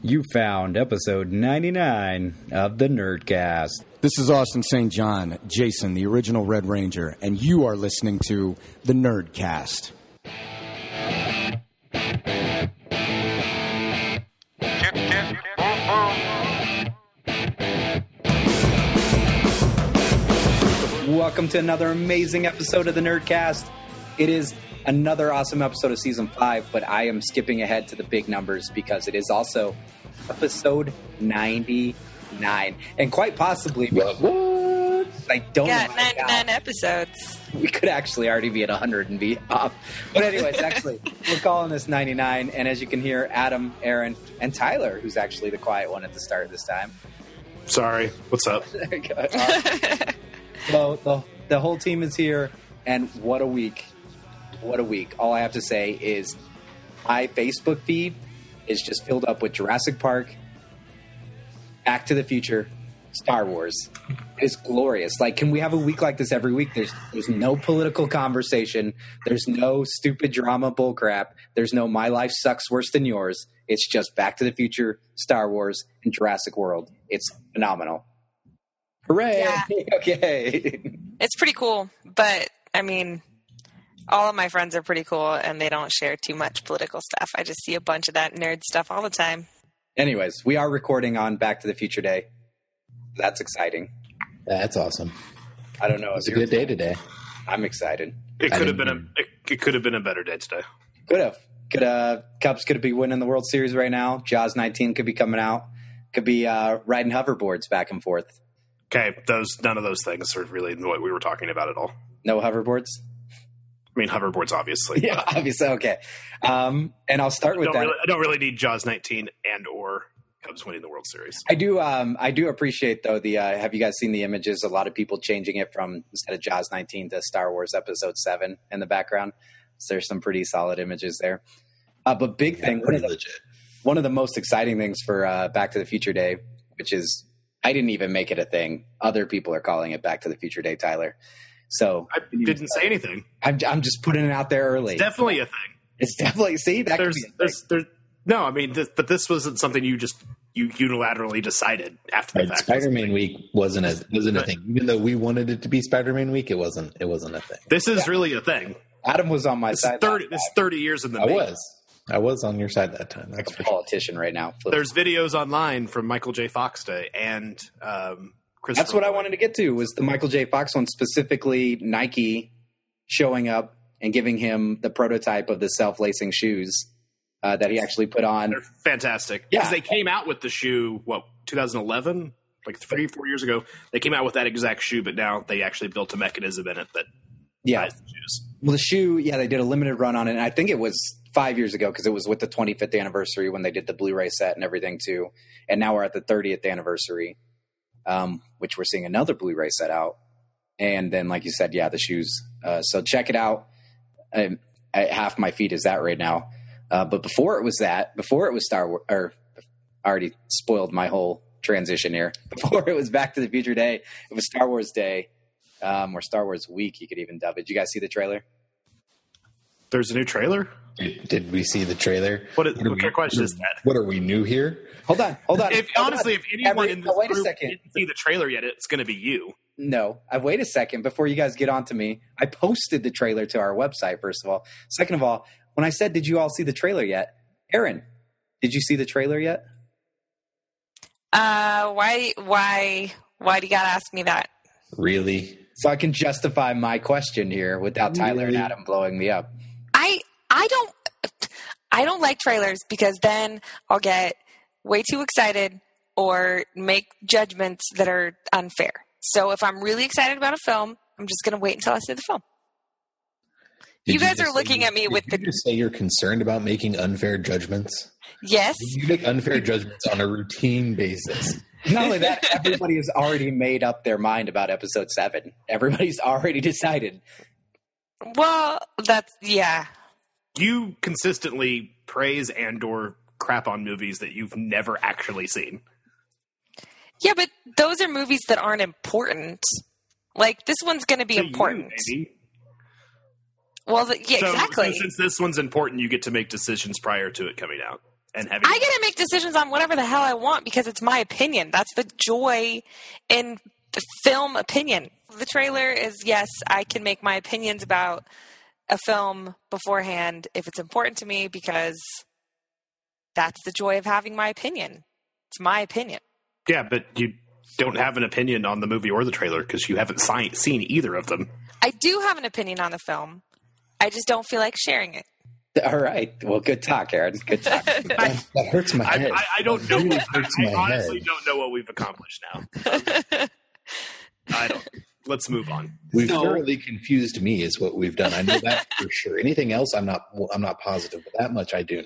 You found episode 99 of the Nerdcast. This is Austin St. John, Jason, the original Red Ranger, and you are listening to the Nerdcast. Welcome to another amazing episode of the Nerdcast. It is another awesome episode of Season 5, but I am skipping ahead to the big numbers because it is also episode 99. And quite possibly, I don't know. 99 episodes. We could actually already be at 100 and be up. But anyways, actually, we're calling this 99. And as you can hear, Adam, Aaron, and Tyler, who's actually the quiet one at the start this time. Sorry. What's up? There you go. So the whole team is here, and what a week. What a week. All I have to say is my Facebook feed is just filled up with Jurassic Park, Back to the Future, Star Wars. It's glorious. Like, can we have a week like this every week? There's no political conversation. There's no stupid drama bullcrap. There's no my life sucks worse than yours. It's just Back to the Future, Star Wars, and Jurassic World. It's phenomenal. Hooray! Yeah. Okay. It's pretty cool, but I mean, all of my friends are pretty cool, and they don't share too much political stuff. I just see a bunch of that nerd stuff all the time. Anyways, we are recording on Back to the Future Day. That's exciting. That's awesome. I don't know. It's a good day today. I'm excited. It could have been a better day today. Cubs could be winning the World Series right now. Jaws 19 could be coming out. Could be riding hoverboards back and forth. Okay, none of those things are really what we were talking about at all. No hoverboards? I mean, hoverboards, obviously. Yeah, obviously. Okay. And I'll start with that. I don't really need Jaws 19 and or Cubs winning the World Series. I do appreciate, though, have you guys seen the images? A lot of people changing it from instead of Jaws 19 to Star Wars Episode 7 in the background. So there's some pretty solid images there. But big thing, one of the most exciting things for Back to the Future Day, which is I didn't even make it a thing. Other people are calling it Back to the Future Day, Tyler. So I didn't say anything. I'm just putting it out there early. It's definitely a thing. It's definitely No, I mean, but this wasn't something you unilaterally decided after the fact. Spider-Man Week wasn't a thing. Even though we wanted it to be Spider-Man Week, it wasn't a thing. This is really a thing. Adam was on my side. It's 30 years in the making. I was on your side that time. That's a politician right now. There's videos online from Michael J. Fox Day and Christopher. That's what I wanted to get to was the Michael J. Fox one, specifically Nike showing up and giving him the prototype of the self-lacing shoes that he actually put on. They're fantastic. Yeah. Because they came out with the shoe, 2011? Like 3-4 years ago. They came out with that exact shoe, but now they actually built a mechanism in it that ties the shoes. Well, the shoe, they did a limited run on it. And I think it was 5 years ago because it was with the 25th anniversary when they did the Blu-ray set and everything too. And now we're at the 30th anniversary, which we're seeing another Blu-ray set out. And then, like you said, the shoes. So check it out. Half my feed is that right now. But before it was Star Wars, or I already spoiled my whole transition here. Before it was Back to the Future Day, it was Star Wars Day. Or Star Wars Week, you could even dub it. Did you guys see the trailer? There's a new trailer? Did we see the trailer? What kind of question is that? What are we new here? Hold on. If anyone in this group didn't see the trailer yet, it's going to be you. No, wait a second before you guys get on to me. I posted the trailer to our website, first of all. Second of all, when I said, did you all see the trailer yet? Aaron, did you see the trailer yet? Why do you gotta ask me that? Really? So I can justify my question here without Tyler and Adam blowing me up. I don't like trailers because then I'll get way too excited or make judgments that are unfair. So if I'm really excited about a film, I'm just going to wait until I see the film. You guys are looking at me with Did you just say you're concerned about making unfair judgments? Yes. You make unfair judgments on a routine basis. Not only that, everybody has already made up their mind about episode 7. Everybody's already decided. Well, You consistently praise and or crap on movies that you've never actually seen. Yeah, but those are movies that aren't important. Like, this one's going to be important. Maybe. Well, exactly. So since this one's important, you get to make decisions prior to it coming out. and having. I get to make decisions on whatever the hell I want because it's my opinion. That's the joy in the film opinion. The trailer is, yes, I can make my opinions about a film beforehand if it's important to me because that's the joy of having my opinion. It's my opinion. Yeah, but you don't have an opinion on the movie or the trailer because you haven't seen either of them. I do have an opinion on the film. I just don't feel like sharing it. All right. Well, good talk, Aaron. Good talk. That hurts my head. I don't know. Really hurts my I honestly head. don't know what we've accomplished now. I don't. Let's move on. We've thoroughly confused me is what we've done. I know that for sure. Anything else, I'm not positive, but that much I do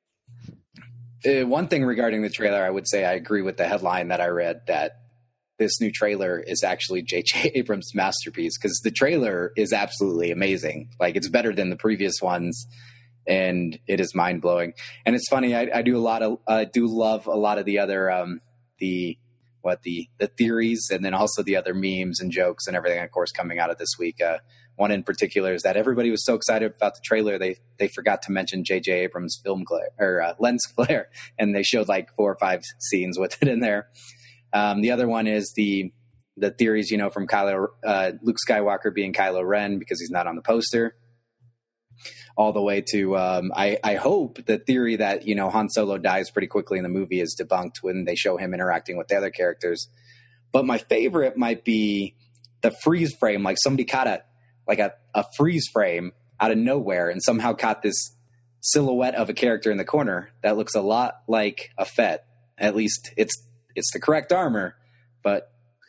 know. One thing regarding the trailer, I would say I agree with the headline that I read that this new trailer is actually J.J. Abrams' masterpiece because the trailer is absolutely amazing. Like, it's better than the previous ones, and it is mind blowing. And it's funny, I do love a lot of the other the theories, and then also the other memes and jokes and everything, of course, coming out of this week. One in particular is that everybody was so excited about the trailer they forgot to mention J.J. Abrams' film glare or lens flare, and they showed like 4 or 5 scenes with it in there. The other one is the theories, from Luke Skywalker being Kylo Ren because he's not on the poster, all the way to I hope the theory that Han Solo dies pretty quickly in the movie is debunked when they show him interacting with the other characters. But my favorite might be the freeze frame, like somebody caught a freeze frame out of nowhere and somehow caught this silhouette of a character in the corner that looks a lot like a Fett. At least it's the correct armor, but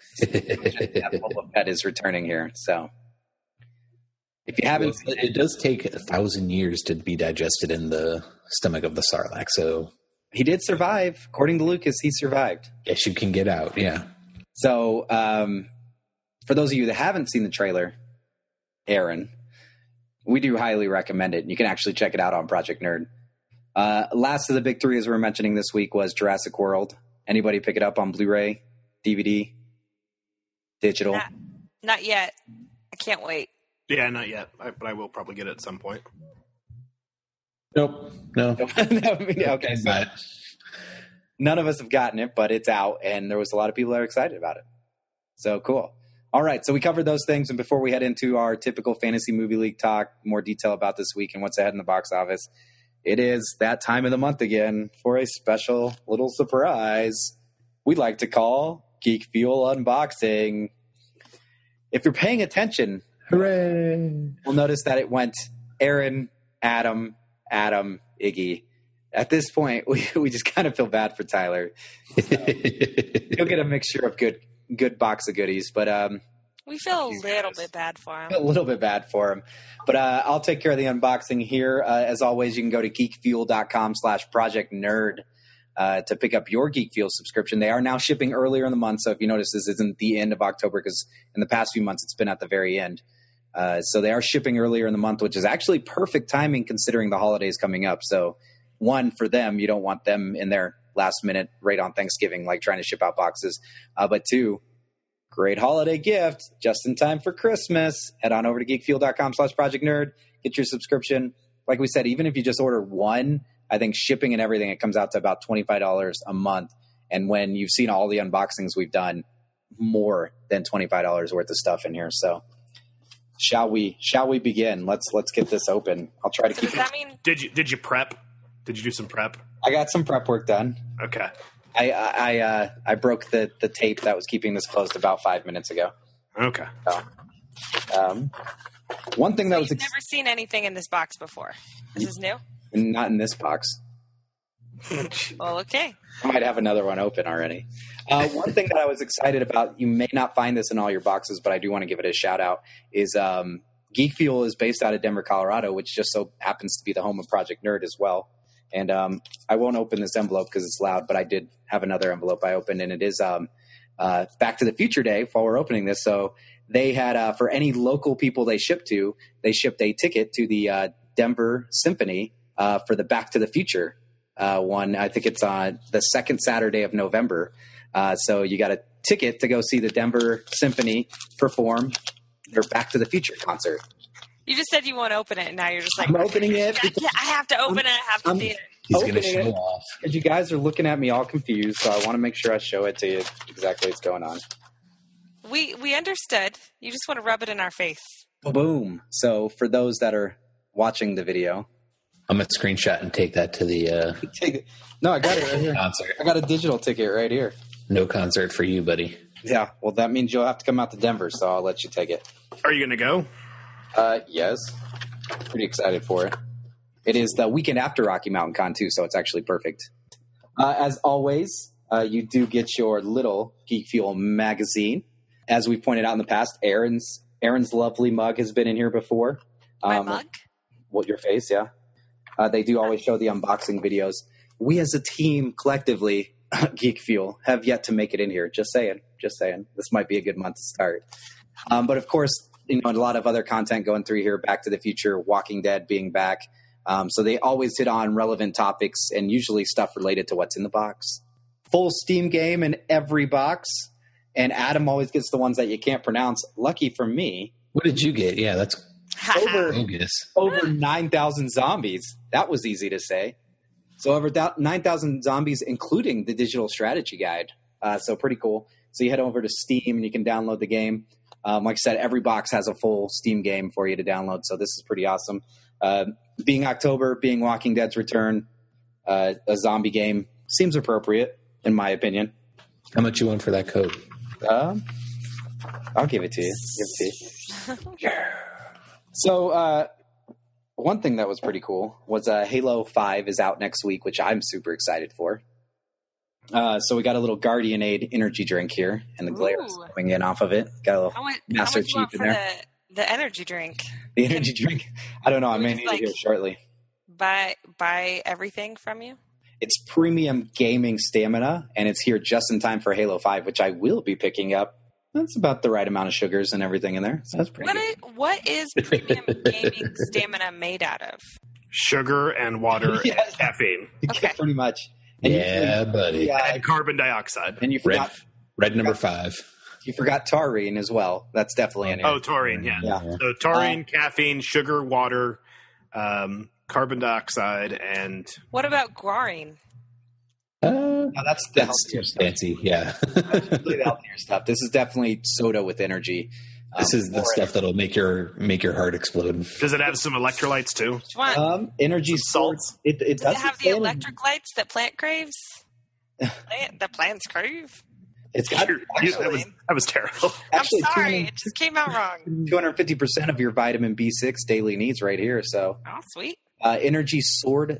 Boba Fett is returning here. So if you haven't seen it does take 1,000 years to be digested in the stomach of the Sarlacc. So he did survive. According to Lucas, he survived. Yes, you can get out. Yeah. So for those of you that haven't seen the trailer, Aaron, we do highly recommend it. You can actually check it out on Project Nerd. Last of the big 3, as we were mentioning this week, was Jurassic World. Anybody pick it up on Blu-ray, DVD, digital? Not yet. I can't wait. Yeah, not yet, but I will probably get it at some point. Nope. No. Okay, so none of us have gotten it, but it's out, and there was a lot of people that are excited about it. So cool. All right, so we covered those things, and before we head into our typical Fantasy Movie League talk, more detail about this week and what's ahead in the box office, it is that time of the month again for a special little surprise we like to call Geek Fuel Unboxing. If you're paying attention, hooray! We'll notice that it went Aaron, Adam, Iggy. At this point, we just kind of feel bad for Tyler. He'll get a mixture of good box of goodies, but we feel a little bit bad for him. A little bit bad for him. But I'll take care of the unboxing here. As always, you can go to geekfuel.com/Project Nerd to pick up your Geek Fuel subscription. They are now shipping earlier in the month, so if you notice, this isn't the end of October because in the past few months it's been at the very end. So they are shipping earlier in the month, which is actually perfect timing considering the holidays coming up. So one, for them, you don't want them in their last minute right on Thanksgiving, like trying to ship out boxes. But two, great holiday gift just in time for Christmas. Head on over to geekfuel.com/Project Nerd. Get your subscription. Like we said, even if you just order one, I think shipping and everything, it comes out to about $25 a month. And when you've seen all the unboxings we've done, more than $25 worth of stuff in here. So shall we begin? Let's get this open. I'll try to keep Does that mean Did you prep? Did you do some prep? I got some prep work done. Okay. I broke the tape that was keeping this closed about 5 minutes ago. Okay. So, one thing that was you've never seen anything in this box before? This is new? Not in this box. Well, okay. I might have another one open already. One thing that I was excited about, you may not find this in all your boxes, but I do want to give it a shout out, is Geek Fuel is based out of Denver, Colorado, which just so happens to be the home of Project Nerd as well. And I won't open this envelope because it's loud, but I did have another envelope I opened, and it is Back to the Future Day while we're opening this. So they had, for any local people they shipped to, they shipped a ticket to the Denver Symphony for the Back to the Future one. I think it's on the second Saturday of November. So you got a ticket to go see the Denver Symphony perform their Back to the Future concert. You just said you won't open it, and now you're just like, I'm opening it. I have to open it. I have to see it. He's going to show off. Because you guys are looking at me all confused, so I want to make sure I show it to you exactly what's going on. We understood. You just want to rub it in our face. Boom. So for those that are watching the video, I'm going to screenshot and take that to the No, I got it right here. concert. I got a digital ticket right here. No concert for you, buddy. Yeah, well, that means you'll have to come out to Denver, so I'll let you take it. Are you going to go? Yes. Pretty excited for it. It is the weekend after Rocky Mountain Con, too, so it's actually perfect. As always, you do get your little Geek Fuel magazine. As we've pointed out in the past, Aaron's lovely mug has been in here before. My mug? What, your face, yeah. They do always show the unboxing videos. We as a team, collectively, Geek Fuel, have yet to make it in here. Just saying. This might be a good month to start. But of course, a lot of other content going through here. Back to the Future, Walking Dead being back. So they always hit on relevant topics and usually stuff related to what's in the box. Full Steam game in every box. And Adam always gets the ones that you can't pronounce. Lucky for me. What did you get? Yeah, that's over 9,000 zombies. That was easy to say. So over 9,000 zombies, including the digital strategy guide. So pretty cool. So you head over to Steam and you can download the game. Like I said, every box has a full Steam game for you to download. So this is pretty awesome. Being October, being Walking Dead's return, a zombie game seems appropriate, in my opinion. How much you want for that code? I'll give it to you. So one thing that was pretty cool was Halo 5 is out next week, which I'm super excited for. So we got a little Guardian Aid energy drink here, and the glare is coming in off of it. Got a little Master Chief in there. The energy drink. The energy drink? I don't know. I may need it here shortly. Buy everything from you? It's premium gaming stamina, and it's here just in time for Halo 5, which I will be picking up. That's about the right amount of sugars and everything in there. So that's pretty good. What is premium gaming stamina made out of? Sugar and water and caffeine. Okay. Pretty much. And yeah, buddy. And carbon dioxide. And you forgot red number 5. You forgot taurine as well. That's definitely in here. Oh, taurine, yeah. So taurine, caffeine, sugar, water, carbon dioxide, and... What about guarine? No, that's too fancy, yeah. That's really the healthier stuff. This is definitely soda with energy. This is the stuff that'll make your heart explode. Does it have some electrolytes too? Energy salts. It does it have the electric lights that plant craves? The plants crave. It's got that was terrible. Actually, I'm sorry, it just came out wrong. 250% of your vitamin B6 daily needs right here. So, sweet. Energy sword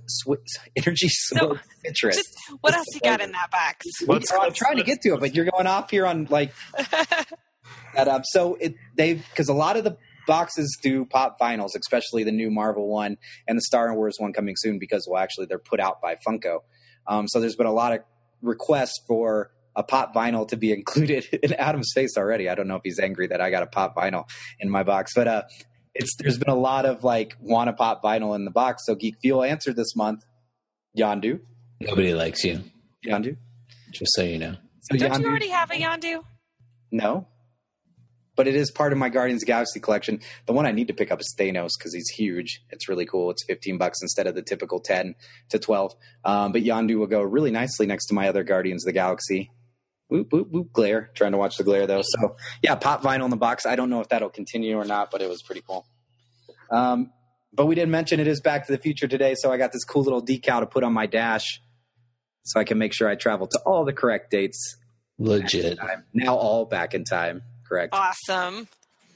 citrus. What else you got in that box? I'm trying to get to it, but you're going off here on like that up. So because a lot of the boxes do pop vinyls, especially the new Marvel one and the Star Wars one coming soon, because actually they're put out by Funko. So there's been a lot of requests for a pop vinyl to be included in Adam's face already. I don't know if he's angry that I got a pop vinyl in my box, but there's been a lot of want a pop vinyl in the box. So Geek Fuel answered this month. Yondu. Nobody likes you. Yondu. Just so you know. So don't you already have a Yondu? No. But it is part of my Guardians of the Galaxy collection. The one I need to pick up is Thanos because he's huge. It's really cool. It's $15 instead of the typical 10 to 12. But Yondu will go really nicely next to my other Guardians of the Galaxy. Whoop, whoop, whoop, glare. Trying to watch the glare, though. So, yeah, pop vinyl in the box. I don't know if that'll continue or not, but it was pretty cool. But we didn't mention it is Back to the Future today, so I got this cool little decal to put on my dash so I can make sure I travel to all the correct dates. Legit. Now all back in time. Correct. Awesome.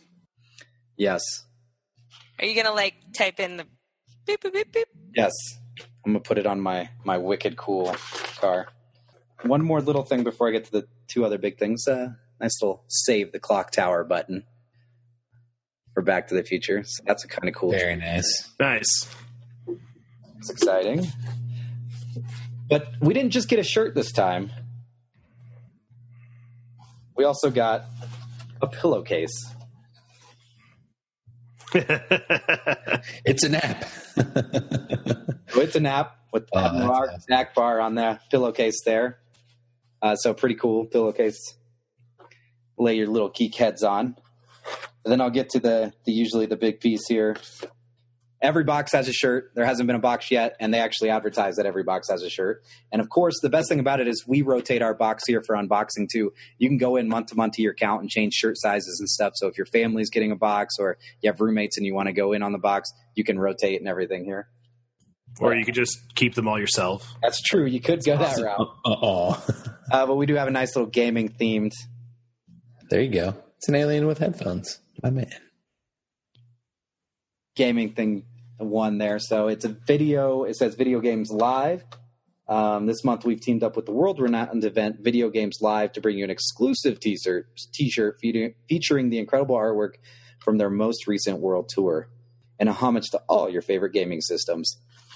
Yes. Are you going to, type in the beep, beep, beep, beep? Yes. I'm going to put it on my wicked cool car. One more little thing before I get to the two other big things. Nice little save the clock tower button for Back to the Future. So that's a kind of cool. Very nice. Nice. It's exciting. But we didn't just get a shirt this time. We also got a pillowcase. It's an app. So it's an app with the snack bar on the pillowcase there. So pretty cool pillowcase. Lay your little geek heads on. And then I'll get to the usually the big piece here. Every box has a shirt. There hasn't been a box yet, and they actually advertise that every box has a shirt. And, of course, the best thing about it is we rotate our box here for unboxing, too. You can go in month to month to your account and change shirt sizes and stuff. So if your family's getting a box or you have roommates and you want to go in on the box, you can rotate and everything here. Or you could just keep them all yourself. That's true. You could go that route. But we do have a nice little gaming-themed. There you go. It's an alien with headphones. My man. Gaming thing one there. So it's a video. It says Video Games Live. This month we've teamed up with the world-renowned event Video Games Live to bring you an exclusive t-shirt featuring the incredible artwork from their most recent world tour and a homage to all your favorite gaming systems.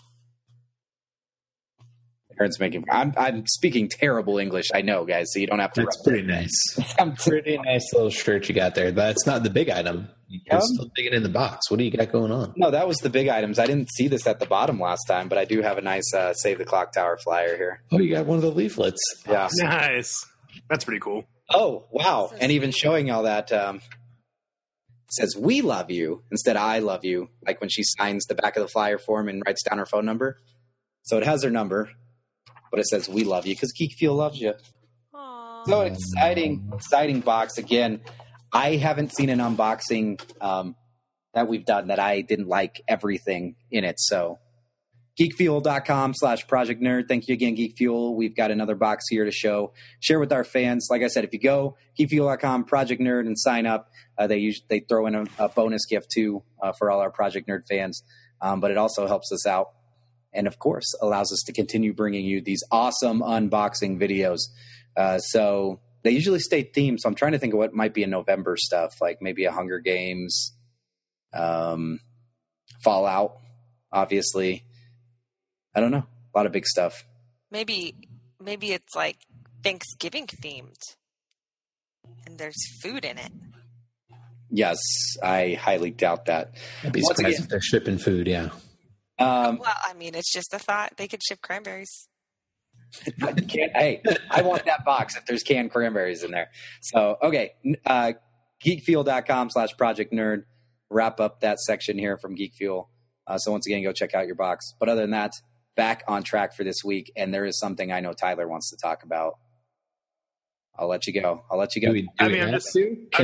Aaron's making. I'm speaking terrible English. I know, guys. So you don't have to. That's pretty nice. Pretty nice little shirt you got there. That's not the big item. You're still digging in the box. What do you got going on? No, that was the big items. I didn't see this at the bottom last time, but I do have a nice Save the Clock Tower flyer here. Oh, you got one of the leaflets. Yeah, awesome. Nice. That's pretty cool. Oh, wow! And even showing all that says "We love you" instead of "I love you," like when she signs the back of the flyer form and writes down her phone number. So it has her number. But it says, "We love you," because Geek Fuel loves you. Aww. So exciting box. Again, I haven't seen an unboxing that we've done that I didn't like everything in it. So geekfuel.com/Project Nerd. Thank you again, Geek Fuel. We've got another box here to share with our fans. Like I said, if you go geekfuel.com, Project Nerd, and sign up, they throw in a bonus gift too for all our Project Nerd fans. But it also helps us out. And, of course, allows us to continue bringing you these awesome unboxing videos. So they usually stay themed. So I'm trying to think of what might be in November stuff, like maybe a Hunger Games, Fallout, obviously. I don't know. A lot of big stuff. Maybe it's like Thanksgiving themed, and there's food in it. Yes, I highly doubt that. I'd be surprised if they're shipping food, yeah. Well, I mean, it's just a thought. They could ship cranberries. Hey, I want that box if there's canned cranberries in there. So, okay, geekfuel.com/Project Nerd. Wrap up that section here from Geek Fuel. So once again, go check out your box. But other than that, back on track for this week. And there is something I know Tyler wants to talk about. I'll let you go. I'm just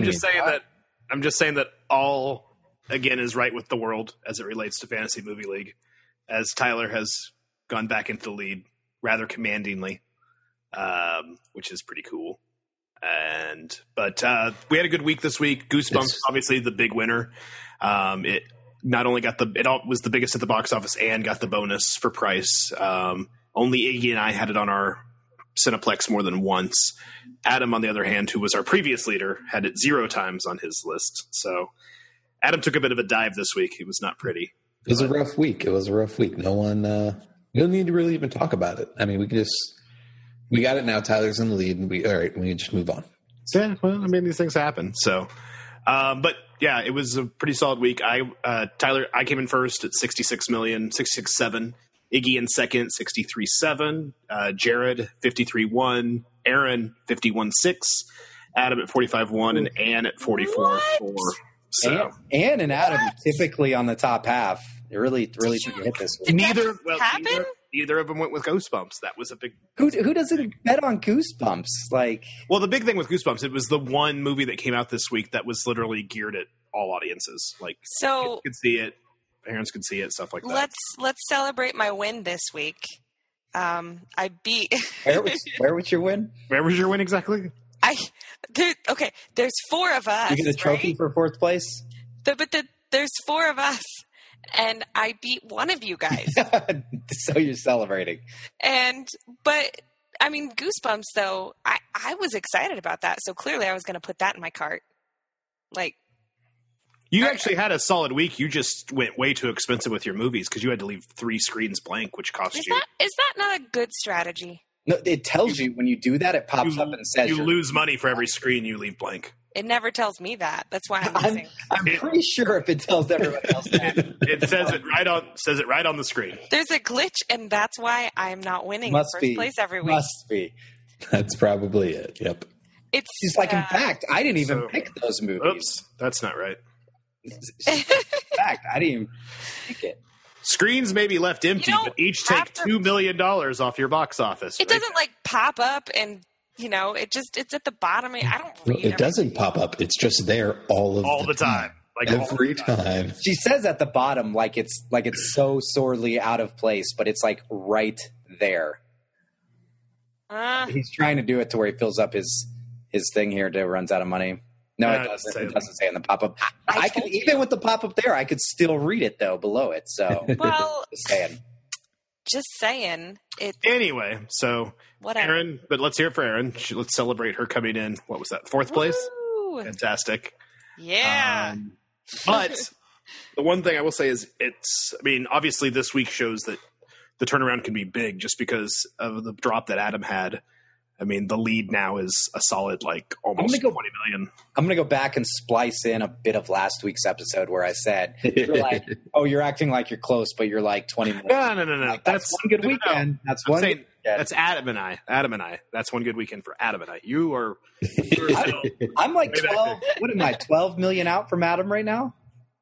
saying that all, again, is right with the world as it relates to Fantasy Movie League, as Tyler has gone back into the lead rather commandingly, which is pretty cool. But we had a good week this week. Goosebumps, obviously the big winner. It not only got was the biggest at the box office and got the bonus for price. Only Iggy and I had it on our Cineplex more than once. Adam, on the other hand, who was our previous leader, had it 0 times on his list. So Adam took a bit of a dive this week. It was not pretty. It was a rough week. No one, we don't need to really even talk about it. I mean, we got it now. Tyler's in the lead, and we can just move on. Yeah, well, I mean, these things happen. So, but yeah, it was a pretty solid week. Tyler, I came in first at 66.7. Iggy in second, 63.7. Jared, 53.1. Aaron, 51.6. Adam at 45.1, and Ann at 44.4. So Ann and Adam typically on the top half. It really took a hit this week. Neither of them went with Goosebumps. That was a big. Who doesn't bet on Goosebumps? Well, the big thing with Goosebumps, it was the one movie that came out this week that was literally geared at all audiences. So kids could see it, parents could see it, stuff like that. Let's celebrate my win this week. I beat. Where was your win? Where was your win exactly? There's 4 of us. You get a trophy for 4th place? There's 4 of us, and I beat one of you guys. So you're celebrating. But I mean, Goosebumps, though, I was excited about that, so clearly I was going to put that in my cart. You actually had a solid week. You just went way too expensive with your movies because you had to leave 3 screens blank, which cost you. Is that not a good strategy? No, it tells you when you do that. It pops up and says you lose money for every screen you leave blank. It never tells me that. That's why I'm losing. I'm pretty sure if it tells everyone else that. It says it right on the screen. There's a glitch, and that's why I'm not winning first place every week. Must be. That's probably it. Yep. She's like, in fact, I didn't even pick those movies. Oops, that's not right. fact. I didn't even think it. Screens may be left empty, but each take $2 million off your box office. It doesn't like pop up and it's at the bottom. I don't read it doesn't pop up. It's just there all the time. Like every time. She says at the bottom like it's so sorely out of place, but it's like right there. He's trying to do it to where he fills up his thing here to runs out of money. No, it doesn't. It doesn't say in the pop-up. I can even with the pop-up there, I could still read it though below it. So well, just saying. Anyway, so whatever. Aaron, but let's hear it for Aaron. Let's celebrate her coming in. What was that? 4th place. Woo! Fantastic. Yeah. But the one thing I will say is obviously this week shows that the turnaround can be big just because of the drop that Adam had. I mean, the lead now is a solid, almost 20 million. I'm going to go back and splice in a bit of last week's episode where I said, you're acting like you're close, but you're like 20 million. No. That's one good weekend. No. That's one. That's Adam and I. That's one good weekend for Adam and I. You are. I'm like 12. What am I? 12 million out from Adam right now?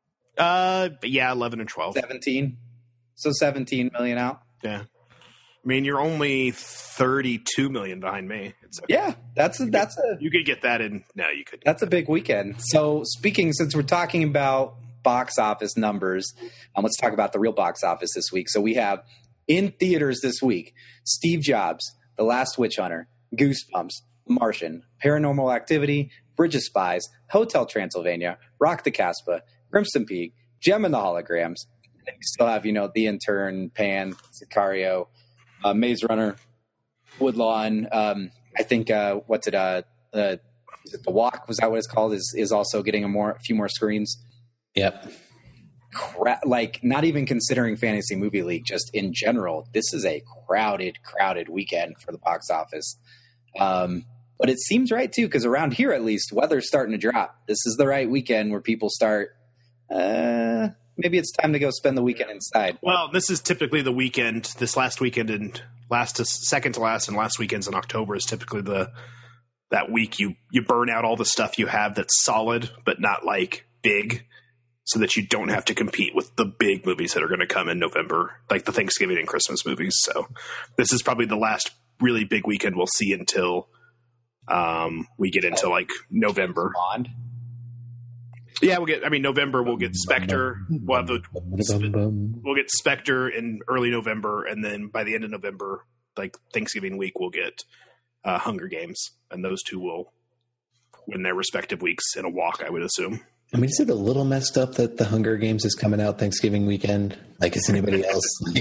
11 and 12. 17. So 17 million out. Yeah. I mean, you're only 32 million behind me. Yeah, that's a. You could get that in. No, you could. That's a big weekend. So since we're talking about box office numbers, let's talk about the real box office this week. So we have in theaters this week: Steve Jobs, The Last Witch Hunter, Goosebumps, Martian, Paranormal Activity, Bridge of Spies, Hotel Transylvania, Rock the Casbah, Crimson Peak, Gem and the Holograms. And we still have The Intern, Pan, Sicario. Maze Runner, Woodlawn. I think is it The Walk? Was that what it's called? Is also getting a few more screens. Yep. Not even considering Fantasy Movie League, just in general, this is a crowded weekend for the box office. But it seems right too, because around here at least, weather's starting to drop. This is the right weekend where people start. Maybe it's time to go spend the weekend inside. Well, this is typically the weekend. This last weekend and second to last and last weekends in October is typically that week you burn out all the stuff you have that's solid but not big, so that you don't have to compete with the big movies that are going to come in November, like the Thanksgiving and Christmas movies. So this is probably the last really big weekend we'll see until we get into November. Bond. Yeah, November we'll get Spectre. We'll get Spectre in early November, and then by the end of November, Thanksgiving week, we'll get Hunger Games, and those two will win their respective weeks in a walk, I would assume. Is it a little messed up that the Hunger Games is coming out Thanksgiving weekend? Is anybody else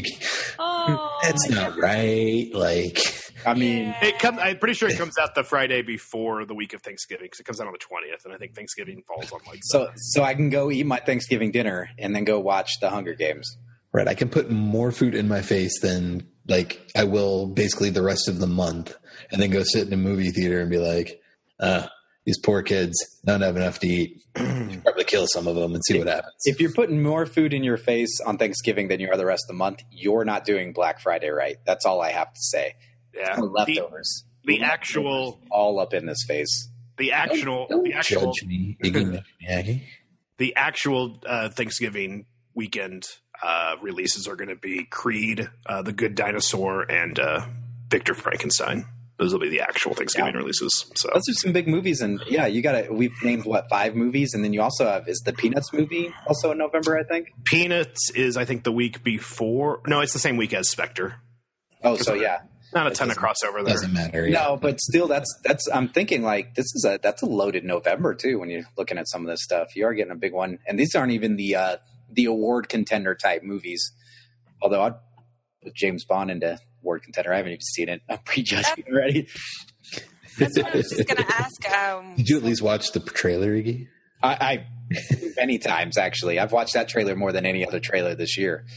that's not right? I'm pretty sure it comes out the Friday before the week of Thanksgiving, because it comes out on the 20th, and I think Thanksgiving falls on So I can go eat my Thanksgiving dinner and then go watch the Hunger Games. Right, I can put more food in my face than I will basically the rest of the month, and then go sit in a movie theater and be like, these poor kids don't have enough to eat. You probably kill some of them and see what happens. If you're putting more food in your face on Thanksgiving than you are the rest of the month, you're not doing Black Friday right. That's all I have to say. Yeah, leftovers. The actual all up in this face. The actual judge me, Iggy Maggie. The actual Thanksgiving weekend releases are going to be Creed, The Good Dinosaur, and Victor Frankenstein. Those will be the actual Thanksgiving releases. So those are some big movies, and we've named 5 movies, and then you also have is the Peanuts movie also in November, I think. Peanuts is I think the week before. No, it's the same week as Spectre. Oh, so yeah. Not a ton of crossover there. Doesn't matter. Yeah. No, but still, that's. I'm thinking that's a loaded November too. When you're looking at some of this stuff, you are getting a big one, and these aren't even the award contender type movies. Although I'd put James Bond into award contender. I haven't even seen it. I'm prejudging already. That's what I was just going to ask. Did you at least watch the trailer, Iggy? I many times actually. I've watched that trailer more than any other trailer this year.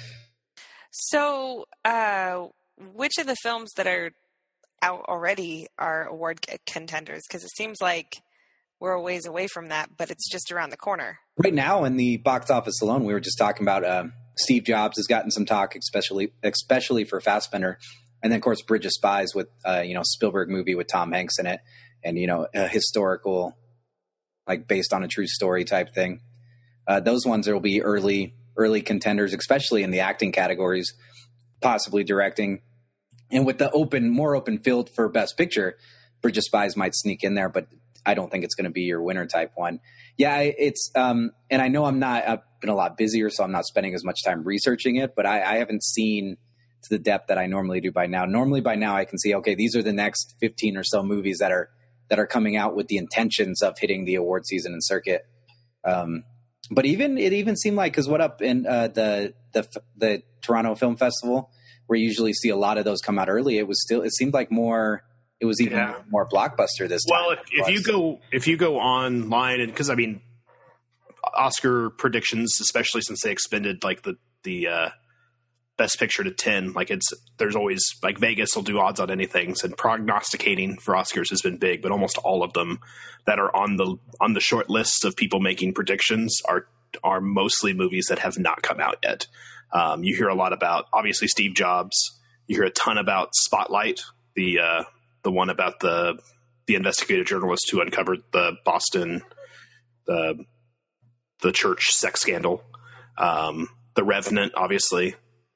So, which of the films that are out already are award contenders? Because it seems like we're a ways away from that, but it's just around the corner. Right now in the box office alone, we were just talking about Steve Jobs has gotten some talk, especially for Fassbender. And then, of course, Bridge of Spies with, Spielberg movie with Tom Hanks in it. And, a historical, based on a true story type thing. Those ones will be early early contenders, especially in the acting categories, possibly directing. And with the more open field for Best Picture, Bridge of Spies might sneak in there, but I don't think it's going to be your winner type one. Yeah, it's and I know I've been a lot busier, so I'm not spending as much time researching it, but I haven't seen to the depth that I normally do by now. Normally by now I can see, okay, these are the next 15 or so movies that are coming out with the intentions of hitting the award season and circuit. But it even seemed like, because what up in the Toronto Film Festival, where you usually see a lot of those come out early, it seemed like more blockbuster this time. Well, if you go online, and because I mean, Oscar predictions, especially since they expended like the Best Picture to 10, like there's always like Vegas will do odds on anything, and prognosticating for Oscars has been big, but almost all of them that are on the short lists of people making predictions are mostly movies that have not come out yet. You hear a lot about, obviously, Steve Jobs. You hear a ton about Spotlight, the one about the investigative journalist who uncovered the Boston, the church sex scandal. The Revenant, obviously.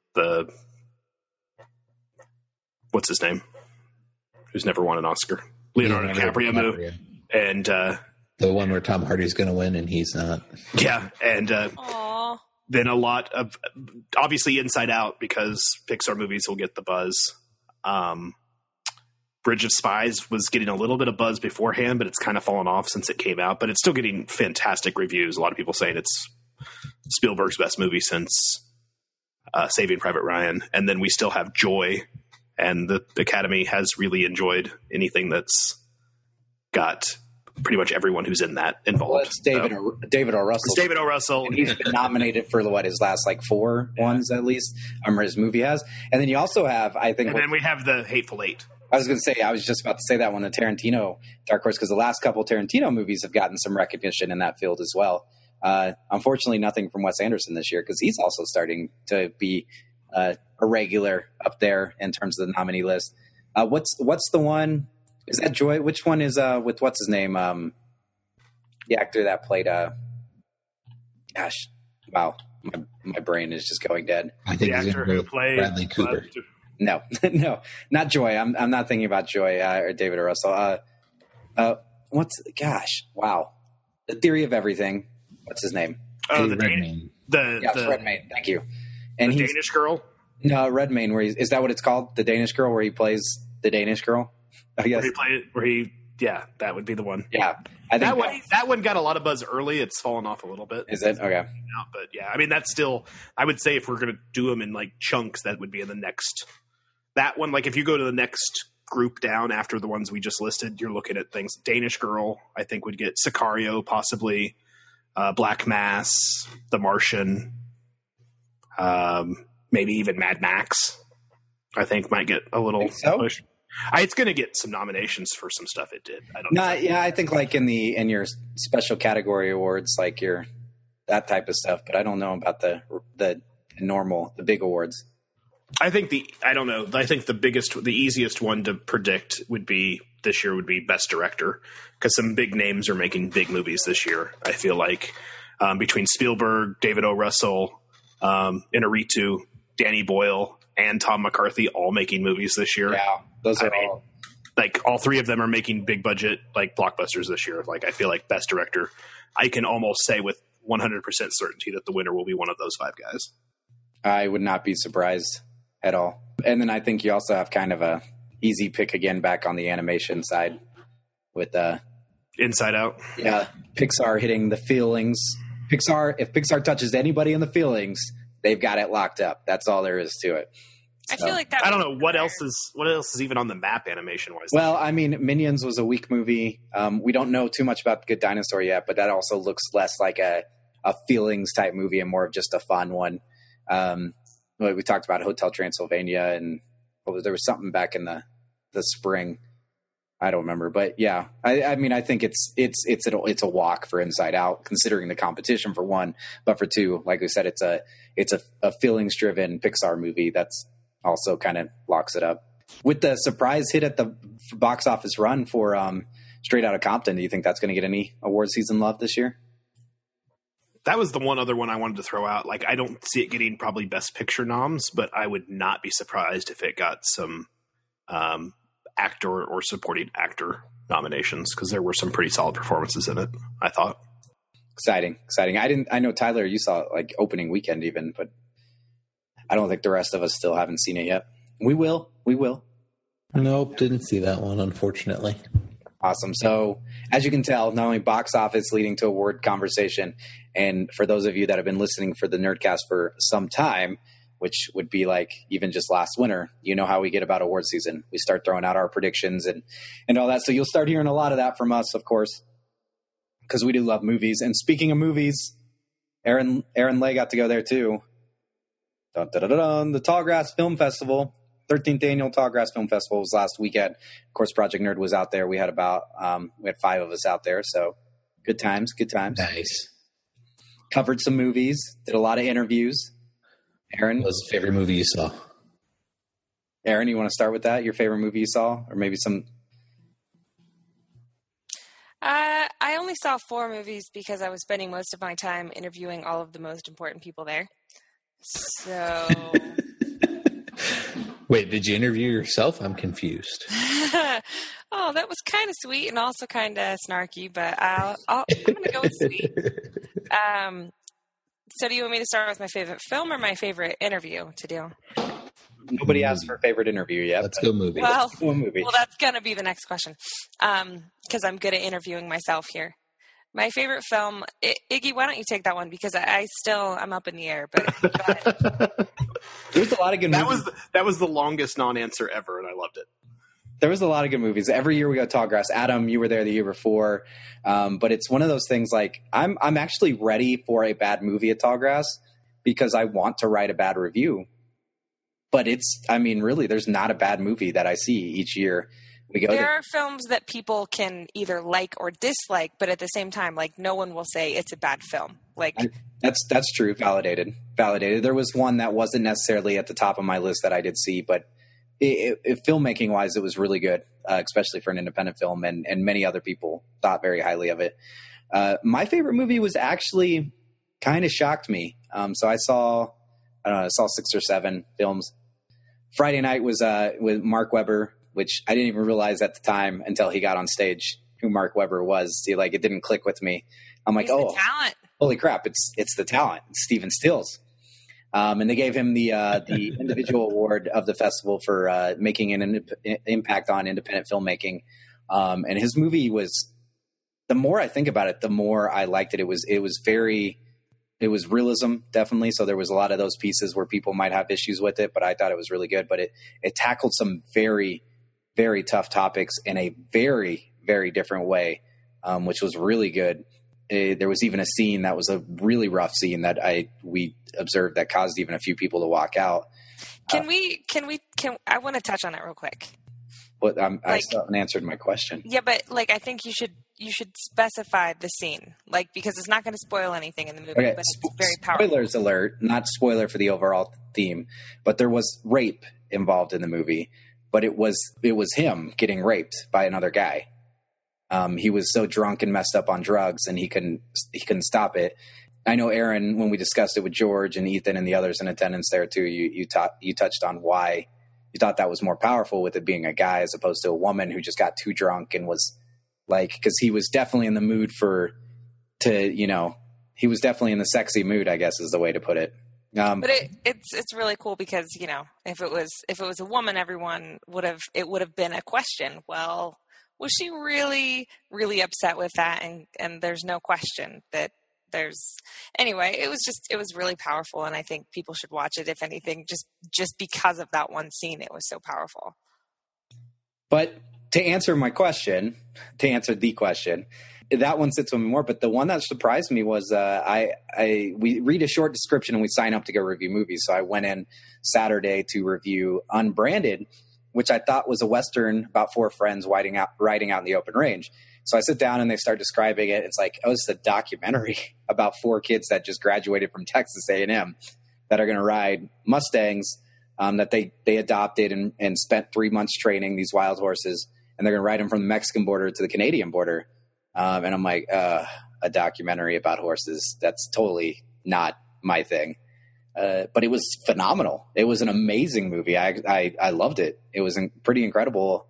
What's his name? Who's never won an Oscar? Leonardo DiCaprio. And the one where Tom Hardy's going to win and he's not. Yeah, and then a lot of, obviously, Inside Out, because Pixar movies will get the buzz. Bridge of Spies was getting a little bit of buzz beforehand, but it's kind of fallen off since it came out. But it's still getting fantastic reviews. A lot of people saying it's Spielberg's best movie since Saving Private Ryan. And then we still have Joy, and the Academy has really enjoyed anything that's got pretty much everyone who's in that involved. Well, it's David O. Russell. It's David O. Russell. And he's been nominated for his last like 4 ones at least. His movie has. And then you also have, I think... And then we have the Hateful Eight. I was going to say, I was just about to say that one, the Tarantino Dark Horse, because the last couple Tarantino movies have gotten some recognition in that field as well. Unfortunately, nothing from Wes Anderson this year, because he's also starting to be a regular up there in terms of the nominee list. What's the one? Is that Joy? Which one is with what's his name? The actor that played. Gosh, wow, my brain is just going dead. I think the actor who played Bradley Cooper. No, not Joy. I'm not thinking about Joy or David or Russell. Wow, The Theory of Everything. What's his name? Oh, Redmayne. Redmayne. Thank you. And the Danish girl. No, Redmayne. Is that what it's called? The Danish girl, where he plays the Danish girl. I guess. Yeah, that would be the one. Yeah, I think that one got a lot of buzz early. It's fallen off a little bit. Is it? Okay. But yeah, I mean, that's still, I would say if we're going to do them in like chunks, that would be in the next, that one, like if you go to the next group down after the ones we just listed, you're looking at things. Danish Girl, I think, would get Sicario, possibly. Black Mass, The Martian, maybe even Mad Max, I think might get a little push. It's going to get some nominations for some stuff it did. I don't know. Yeah, I think like in your special category awards, like that type of stuff. But I don't know about the big awards. I think the easiest one to predict this year would be Best Director, because some big names are making big movies this year. I feel like between Spielberg, David O. Russell, Inarritu, Danny Boyle, and Tom McCarthy all making movies this year. Yeah, those are all. Like all 3 of them are making big budget like blockbusters this year. Like I feel like Best Director, I can almost say with 100% certainty that the winner will be one of those 5 guys. I would not be surprised at all. And then I think you also have kind of a easy pick again back on the animation side with Inside Out. Yeah, Pixar hitting the feelings. If Pixar touches anybody in the feelings, they've got it locked up. That's all there is to it. I feel like that. I don't know what else is even on the map animation wise. Well, I mean, Minions was a weak movie. We don't know too much about Good Dinosaur yet, but that also looks less like a feelings type movie and more of just a fun one. We talked about Hotel Transylvania, and there was something back in the spring. I don't remember, but yeah, I mean, I think it's a walk for Inside Out, considering the competition for 1, but for 2, like we said, it's a feelings driven Pixar movie that's also kind of locks it up. With the surprise hit at the box office run for Straight Outta Compton, do you think that's going to get any award season love this year? That was the one other one I wanted to throw out. Like, I don't see it getting probably Best Picture noms, but I would not be surprised if it got some actor or supporting actor nominations, because there were some pretty solid performances in it, I thought. Exciting. I know, Tyler, you saw it like opening weekend even, but I don't think the rest of us still haven't seen it yet. We will. Nope, didn't see that one, unfortunately. Awesome. So as you can tell, not only box office leading to award conversation, and for those of you that have been listening for the Nerdcast for some time, which would be like even just last winter, you know how we get about award season. We start throwing out our predictions and all that. So you'll start hearing a lot of that from us, of course, because we do love movies. And speaking of movies, Aaron Lay got to go there too. Dun, dun, dun, dun, dun. The Tallgrass Film Festival. 13th annual Tallgrass Film Festival was last weekend. Of course, Project Nerd was out there. We had we had 5 of us out there. So good times. Nice. Covered some movies, did a lot of interviews. Aaron, what was the favorite movie you saw? Aaron, you want to start with that? Your favorite movie you saw, or maybe some? I only saw 4 movies because I was spending most of my time interviewing all of the most important people there. So. Wait, did you interview yourself? I'm confused. Oh, that was kind of sweet and also kind of snarky, but I'm going to go with sweet. So do you want me to start with my favorite film or my favorite interview to do? Nobody asked for a favorite interview yet. Let's go movie. Well, that's going to be the next question because I'm good at interviewing myself here. My favorite film, Iggy, why don't you take that one? Because I'm up in the air, but go ahead. There's a lot of good movies. That was the longest non-answer ever, and I loved it. There was a lot of good movies. Every year we go Tallgrass. Adam, you were there the year before. But it's one of those things like I'm actually ready for a bad movie at Tallgrass because I want to write a bad review. But really, there's not a bad movie that I see each year. There are films that people can either like or dislike, but at the same time, like no one will say it's a bad film. Like that's true. Validated. There was one that wasn't necessarily at the top of my list that I did see, but filmmaking wise, it was really good, especially for an independent film, and many other people thought very highly of it. My favorite movie was actually kind of shocked me. So I saw 6 or 7 films. Friday night was with Mark Webber, which I didn't even realize at the time until he got on stage who Mark Webber was. It didn't click with me. I'm like, the talent. Holy crap. It's the talent. It's Steven Stills. And they gave him the individual award of the festival for making an impact on independent filmmaking. And his movie was, the more I think about it, the more I liked it. It was realism, definitely. So there was a lot of those pieces where people might have issues with it, but I thought it was really good. But it tackled some very, very tough topics in a very, very different way, which was really good. There was even a scene that was a really rough scene that we observed that caused even a few people to walk out. Can I want to touch on that real quick. But I still haven't answered my question. Yeah, but I think you should specify the scene, because it's not going to spoil anything in the movie, okay. But it's very powerful. Spoilers alert, not spoiler for the overall theme, but there was rape involved in the movie, but it was him getting raped by another guy. He was so drunk and messed up on drugs, and he couldn't stop it. I know, Aaron, when we discussed it with George and Ethan and the others in attendance there too, you touched on why you thought that was more powerful with it being a guy as opposed to a woman who just got too drunk and was because he was definitely in the mood he was definitely in the sexy mood, I guess is the way to put it. But it's really cool because, if it was a woman, everyone would have been a question. Well, was she really, really upset with that? And there's no question that anyway, it was really powerful. And I think people should watch it, if anything, just because of that one scene. It was so powerful. But to answer the question, that one sits with me more. But the one that surprised me was we read a short description and we sign up to go review movies. So I went in Saturday to review Unbranded, which I thought was a Western about 4 friends riding out in the open range. So I sit down and they start describing it. It's like, it's a documentary about 4 kids that just graduated from Texas A&M that are going to ride Mustangs that they adopted and spent 3 months training these wild horses. And they're going to ride them from the Mexican border to the Canadian border. And I'm like, a documentary about horses. That's totally not my thing. But it was phenomenal. It was an amazing movie. I loved it. It was pretty incredible.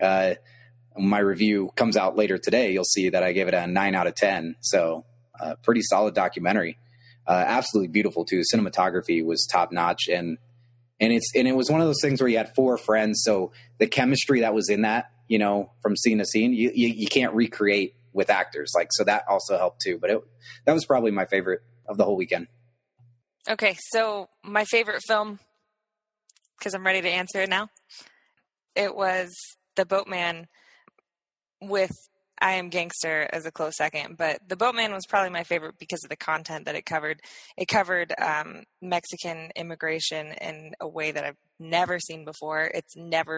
My review comes out later today. You'll see that I gave it a 9 out of 10. So pretty solid documentary. Absolutely beautiful too. Cinematography was top notch. And it was one of those things where you had 4 friends. So the chemistry that was in that, you know, from scene to scene, you can't recreate with actors. Like, so that also helped too. But that was probably my favorite of the whole weekend. Okay, so my favorite film, because I'm ready to answer it now, it was The Boatman with I Am Gangster as a close second. But The Boatman was probably my favorite because of the content that it covered. It covered Mexican immigration in a way that I've never seen before. It's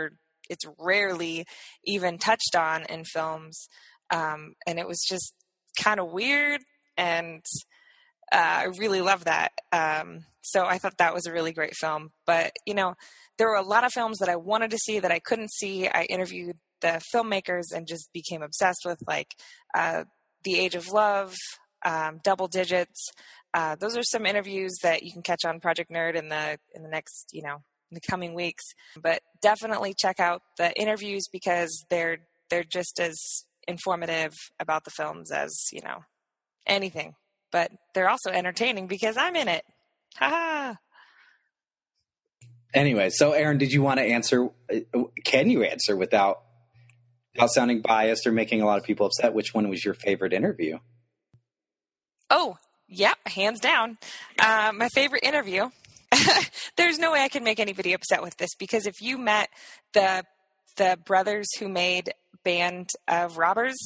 rarely even touched on in films. And it was just kind of weird, and I really love that. So I thought that was a really great film. But, you know, there were a lot of films that I wanted to see that I couldn't see. I interviewed the filmmakers and just became obsessed with, like, The Age of Love, Double Digits. Those are some interviews that you can catch on Project Nerd in the next, you know, in the coming weeks. But definitely check out the interviews because they're just as informative about the films as, you know, anything. But they're also entertaining because I'm in it. Ha ha. Anyway, so Aaron, did you want to answer? Can you answer without sounding biased or making a lot of people upset? Which one was your favorite interview? Oh, yeah, hands down. My favorite interview. There's no way I can make anybody upset with this, because if you met the brothers who made Band of Robbers,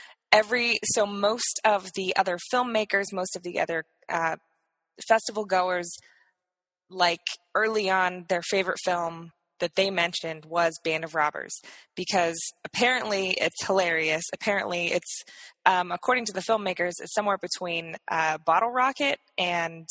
so most of the other filmmakers, most of the other festival goers, like early on, their favorite film that they mentioned was Band of Robbers, because apparently it's hilarious. Apparently it's, according to the filmmakers, it's somewhere between Bottle Rocket and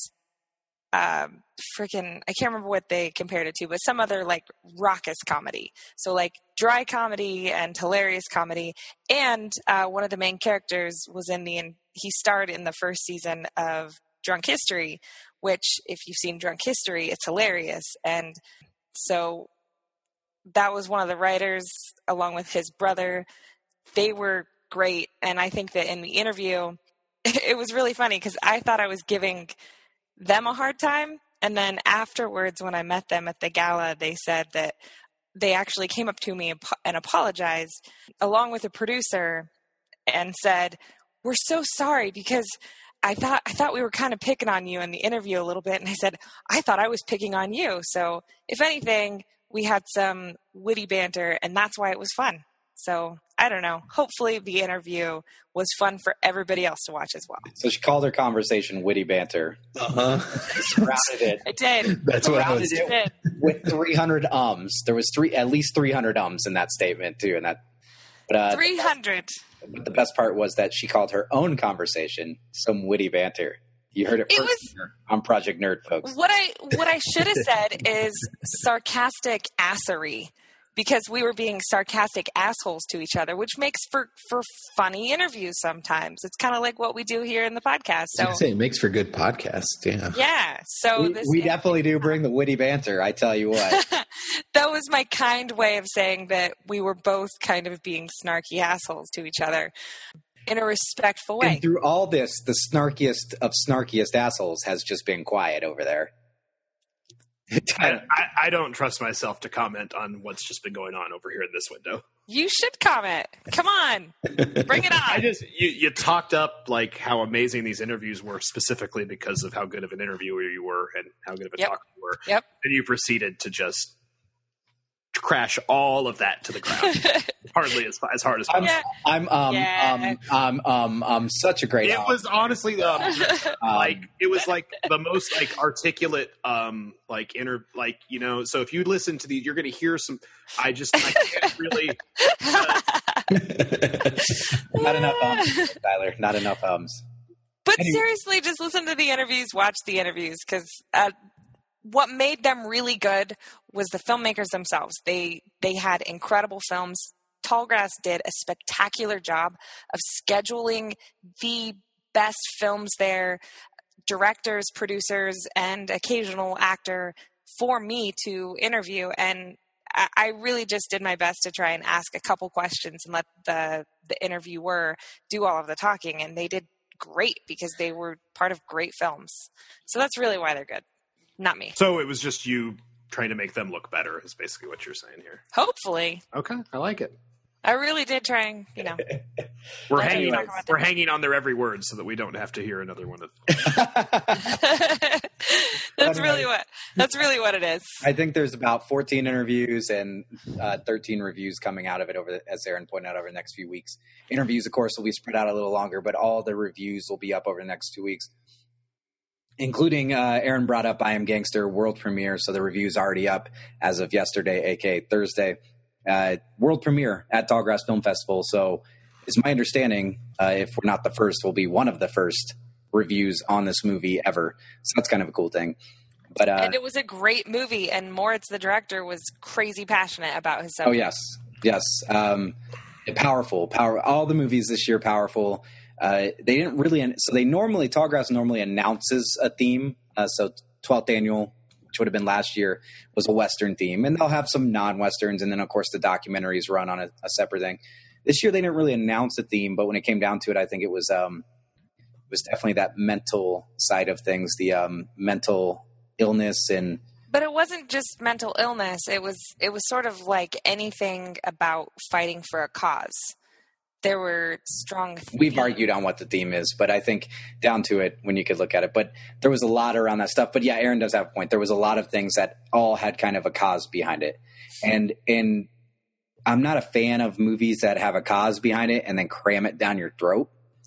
I can't remember what they compared it to, but some other like raucous comedy. So like dry comedy and hilarious comedy. And one of the main characters he starred in the first season of Drunk History, which if you've seen Drunk History, it's hilarious. And so that was one of the writers along with his brother. They were great. And I think that in the interview, it was really funny because I thought I was giving them a hard time. And then afterwards, when I met them at the gala, they said that they actually came up to me and apologized along with the producer and said, "We're so sorry because I thought we were kind of picking on you in the interview a little bit." And I said, "I thought I was picking on you. So if anything, we had some witty banter, and that's why it was fun." So I don't know. Hopefully the interview was fun for everybody else to watch as well. So she called her conversation witty banter. Surrounded it. I did. That's what I was did. With 300 ums. There was at least 300 ums in that statement too. And that, but 300. But the best part was that she called her own conversation some witty banter. You heard it first on Project Nerd, folks. What I should have said is sarcastic assery, because we were being sarcastic assholes to each other, which makes for funny interviews sometimes. It's kind of like what we do here in the podcast. So I say it makes for good podcasts. Yeah. Yeah. So we definitely do bring the witty banter. I tell you what. That was my kind way of saying that we were both kind of being snarky assholes to each other in a respectful way. And through all this, the snarkiest of snarkiest assholes has just been quiet over there. I don't trust myself to comment on what's just been going on over here in this window. You should comment. Come on. Bring it on. You talked up like how amazing these interviews were specifically because of how good of an interviewer you were and how good of a talker you were. Yep. And you proceeded to just crash all of that to the ground. Hardly as hard as possible. I'm such a great. It was honestly like it was like the most like articulate So if you listen to these, you're going to hear some. I can't really. Not enough ums, Tyler. Not enough ums. But seriously, just listen to the interviews. Watch the interviews because. What made them really good was the filmmakers themselves. They had incredible films. Tallgrass did a spectacular job of scheduling the best films there, directors, producers, and occasional actor for me to interview. And I really just did my best to try and ask a couple questions and let the interviewer do all of the talking. And they did great because they were part of great films. So that's really why they're good. Not me. So it was just you trying to make them look better is basically what you're saying here. Hopefully. Okay. I like it. I really did try and, we're hanging on their every word so that we don't have to hear another one of That's really what it is. I think there's about 14 interviews and 13 reviews coming out of it as Aaron pointed out, over the next few weeks. Interviews, of course, will be spread out a little longer, but all the reviews will be up over the next 2 weeks, including Aaron brought up I Am Gangster world premiere. So the review's already up as of yesterday, aka Thursday. World premiere at Tallgrass Film Festival. So it's my understanding, if we're not the first, we'll be one of the first reviews on this movie ever. So that's kind of a cool thing. But and it was a great movie, and Moritz, the director, was crazy passionate about his subject. Oh yes. Powerful. All the movies this year, powerful. They didn't really. So Tallgrass normally announces a theme. So 12th annual, which would have been last year, was a Western theme. And they'll have some non-Westerns. And then, of course, the documentaries run on a separate thing. This year, they didn't really announce a theme. But when it came down to it, I think it was definitely that mental side of things, the mental illness. But it wasn't just mental illness. It was sort of like anything about fighting for a cause. There were strong themes. We've argued on what the theme is, but I think down to it when you could look at it. But there was a lot around that stuff. But yeah, Aaron does have a point. There was a lot of things that all had kind of a cause behind it. And I'm not a fan of movies that have a cause behind it and then cram it down your throat.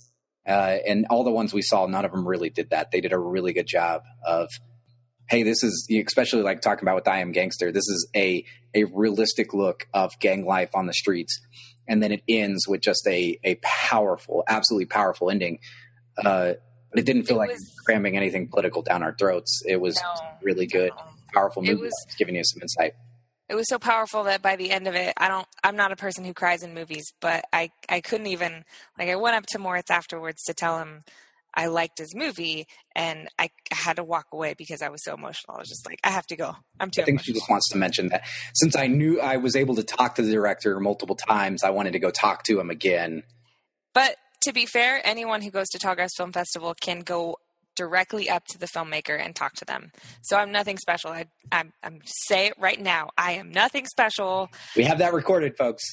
And all the ones we saw, none of them really did that. They did a really good job of, hey, this is, especially like talking about with I Am Gangster, this is a realistic look of gang life on the streets. And then it ends with just a powerful, absolutely powerful ending. But it didn't feel like cramming anything political down our throats. It was really good, powerful movie that's giving you some insight. It was so powerful that by the end of it, I'm not a person who cries in movies, but I couldn't even, I went up to Moritz afterwards to tell him I liked his movie, and I had to walk away because I was so emotional. I was just like, I have to go. I'm too emotional. I think she just wants to mention that since I knew I was able to talk to the director multiple times, I wanted to go talk to him again. But to be fair, anyone who goes to Tallgrass Film Festival can go directly up to the filmmaker and talk to them. So I'm nothing special. I'm say it right now. I am nothing special. We have that recorded, folks.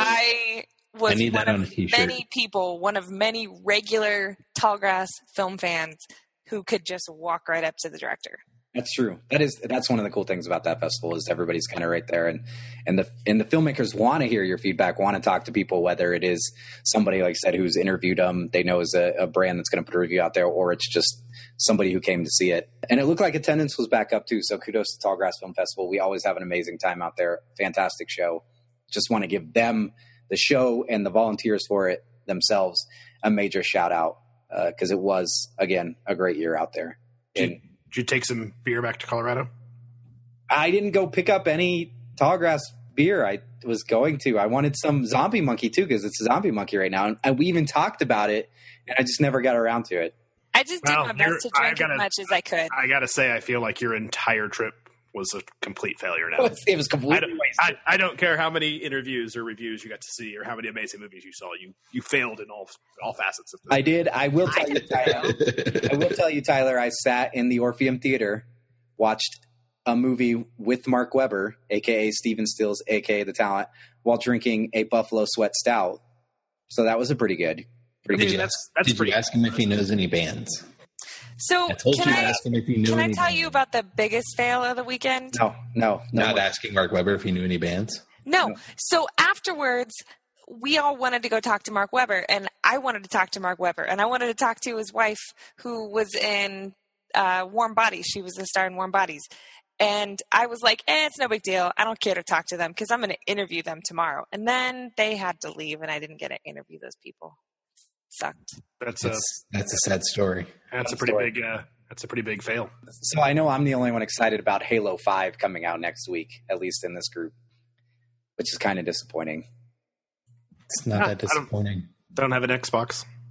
I was one of many regular Tallgrass film fans who could just walk right up to the director. That's true. That's one of the cool things about that festival is everybody's kind of right there, and the filmmakers want to hear your feedback, want to talk to people, whether it is somebody like I said who's interviewed them, they know is a brand that's going to put a review out there, or it's just somebody who came to see it. And it looked like attendance was back up too. So kudos to Tallgrass Film Festival. We always have an amazing time out there. Fantastic show. Just want to give them, the show and the volunteers for it themselves, a major shout out because it was again a great year out there. Did you take some beer back to Colorado? I didn't go pick up any Tallgrass beer. I was going to. I wanted some Zombie Monkey too because it's a Zombie Monkey right now, and we even talked about it, and I just never got around to it. I just did my best to drink as much as I could. I gotta say, I feel like your entire trip was a complete failure now. It was completely wasted. I don't care how many interviews or reviews you got to see or how many amazing movies you saw. You failed in all facets of this. I did. I will tell you, Tyler. I will tell you, Tyler. I sat in the Orpheum Theater, watched a movie with Mark Webber, a.k.a. Steven Stills, a.k.a. The Talent, while drinking a Buffalo Sweat Stout. So that was a pretty good. Did you ask him if he knows any bands? So can I tell you about the biggest fail of the weekend? No. Not asking Mark Webber if he knew any bands? No. So afterwards, we all wanted to go talk to Mark Webber, and I wanted to talk to Mark Webber, and I wanted to talk to his wife who was in Warm Bodies. She was the star in Warm Bodies. And I was like, it's no big deal. I don't care to talk to them because I'm going to interview them tomorrow. And then they had to leave, and I didn't get to interview those people. Sucked. That's a sad story. That's a pretty big fail. So I know I'm the only one excited about Halo 5 coming out next week, at least in this group, which is kind of disappointing. It's not that disappointing. Don't have an Xbox.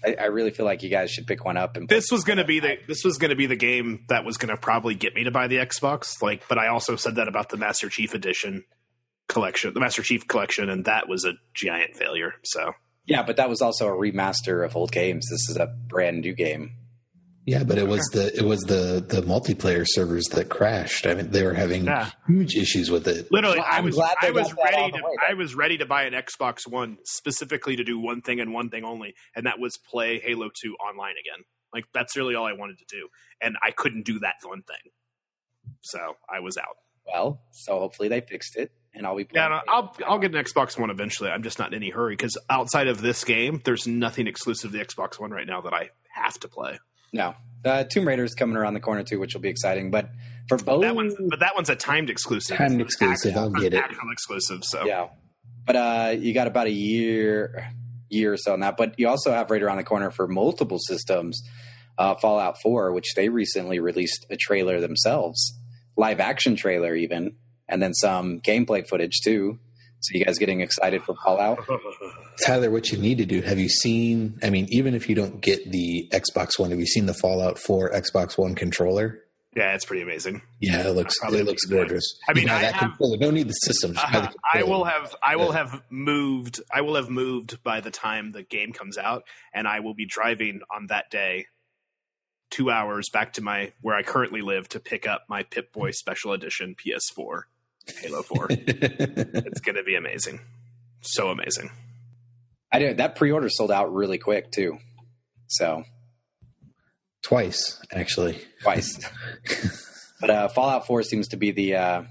I really feel like you guys should pick one up. And this was going to be the game that was going to probably get me to buy the Xbox. But I also said that about the Master Chief Edition collection, the Master Chief collection, and that was a giant failure. So yeah, but that was also a remaster of old games. This is a brand new game. Yeah, but it was the multiplayer servers that crashed. I mean, they were having huge issues with it. Literally, well, I was ready to buy an Xbox One specifically to do one thing and one thing only, and that was play Halo 2 online again. Like, that's really all I wanted to do, and I couldn't do that one thing, so I was out. Well, so hopefully they fixed it, and I'll be playing. Yeah, I'll get an Xbox One eventually. I'm just not in any hurry because outside of this game, there's nothing exclusive to the Xbox One right now that I have to play. No, Tomb Raider is coming around the corner too, which will be exciting. But for both, that one's a timed exclusive. I'll get it. Actual exclusive. So yeah, but you got about a year or so on that. But you also have right around the corner for multiple systems, Fallout 4, which they recently released a trailer themselves, live action trailer even, and then some gameplay footage too. So you guys getting excited for Fallout? Tyler, what you need to do, have you seen, I mean, even if you don't get the Xbox One, have you seen the Fallout 4 Xbox One controller? Yeah, it's pretty amazing. Yeah, it looks gorgeous. I mean, controller. Don't need the system. I will have moved by the time the game comes out, and I will be driving on that day 2 hours back to where I currently live to pick up my Pip-Boy Special Edition PS4 Halo 4. It's going to be amazing. So amazing. That pre-order sold out really quick too. So twice, actually. Twice. But Fallout 4 seems to be the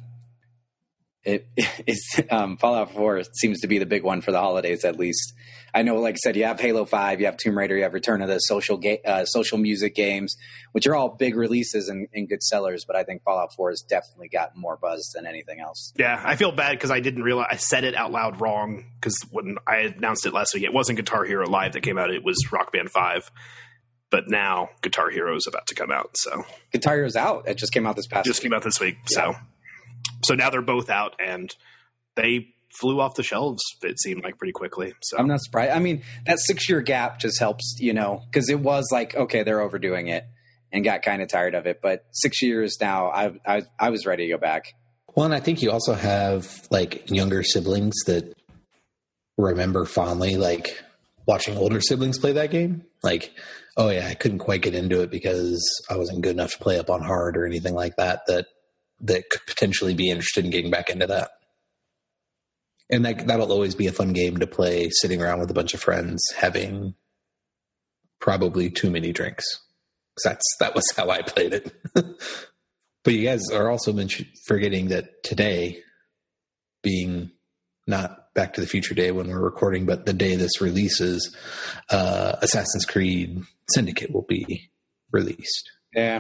Fallout 4 seems to be the big one for the holidays, at least. I know, like I said, you have Halo 5, you have Tomb Raider, you have Return of the social music games, which are all big releases and good sellers. But I think Fallout 4 has definitely gotten more buzz than anything else. Yeah, I feel bad because I didn't realize I said it out loud wrong because when I announced it last week, it wasn't Guitar Hero Live that came out; it was Rock Band 5. But now Guitar Hero is about to come out. So Guitar Hero's out. It just came out this past. Just came out this week. Yeah. So now they're both out, and they flew off the shelves, it seemed like, pretty quickly. So I'm not surprised. I mean, that 6-year gap just helps, because it was like, okay, they're overdoing it and got kind of tired of it. But 6 years now, I was ready to go back. Well, and I think you also have like younger siblings that remember fondly, like watching older siblings play that game. Like, oh yeah, I couldn't quite get into it because I wasn't good enough to play up on hard or anything like that could potentially be interested in getting back into that. And that'll always be a fun game to play sitting around with a bunch of friends having probably too many drinks. That was how I played it. But you guys are also forgetting that today, being not Back to the Future Day when we're recording, but the day this releases, Assassin's Creed Syndicate will be released. Yeah.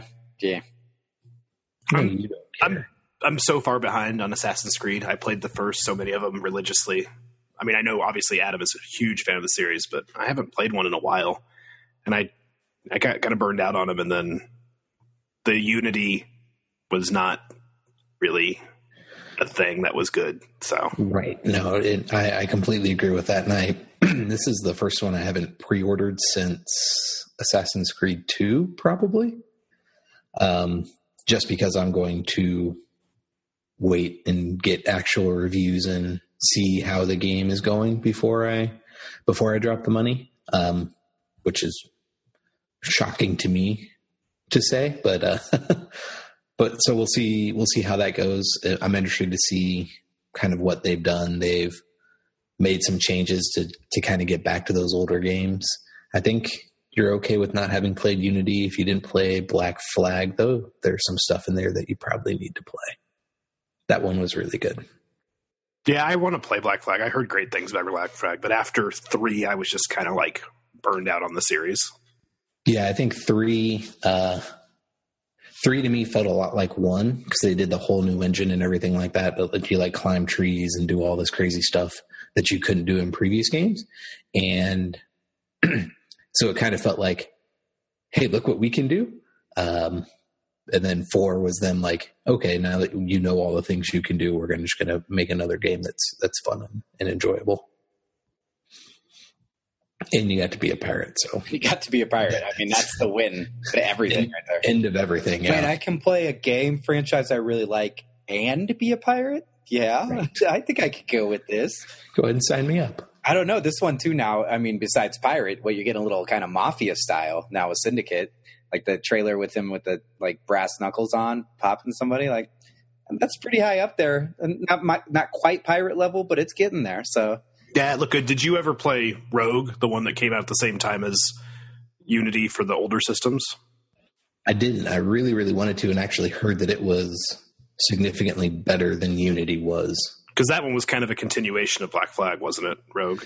I'm so far behind on Assassin's Creed. I played the first so many of them religiously. I mean, I know obviously Adam is a huge fan of the series, but I haven't played one in a while. And I got kind of burned out on them. And then the Unity was not really a thing that was good. So right. No, I completely agree with that. And this is the first one I haven't pre-ordered since Assassin's Creed 2, probably. Just because I'm going to wait and get actual reviews and see how the game is going before I drop the money, which is shocking to me to say, but so we'll see how that goes. I'm interested to see kind of what they've done. They've made some changes to kind of get back to those older games. I think you're okay with not having played Unity. If you didn't play Black Flag, though, there's some stuff in there that you probably need to play. That one was really good. Yeah, I want to play Black Flag. I heard great things about Black Flag, but after 3, I was just kind of like burned out on the series. Yeah, I think 3 to me felt a lot like 1 because they did the whole new engine and everything like that. But you like climb trees and do all this crazy stuff that you couldn't do in previous games. And so it kind of felt like, hey, look what we can do. And then 4 was them like, okay, now that you know all the things you can do, we're just going to make another game that's fun and enjoyable. And you got to be a pirate, so you got to be a pirate. I mean, that's the win to everything right there. End of everything. Yeah. Man, I can play a game franchise I really like and be a pirate. Yeah, I think I could go with this. Go ahead and sign me up. I don't know this one too. Now, I mean, besides pirate, well, you're getting a little kind of mafia style now with Syndicate, like the trailer with him with the like brass knuckles on, popping somebody like. That's pretty high up there. Not quite pirate level, but it's getting there. So yeah, look good. Did you ever play Rogue, the one that came out at the same time as Unity for the older systems? I didn't. I really, really wanted to, and actually heard that it was significantly better than Unity was. Because that one was kind of a continuation of Black Flag, wasn't it, Rogue?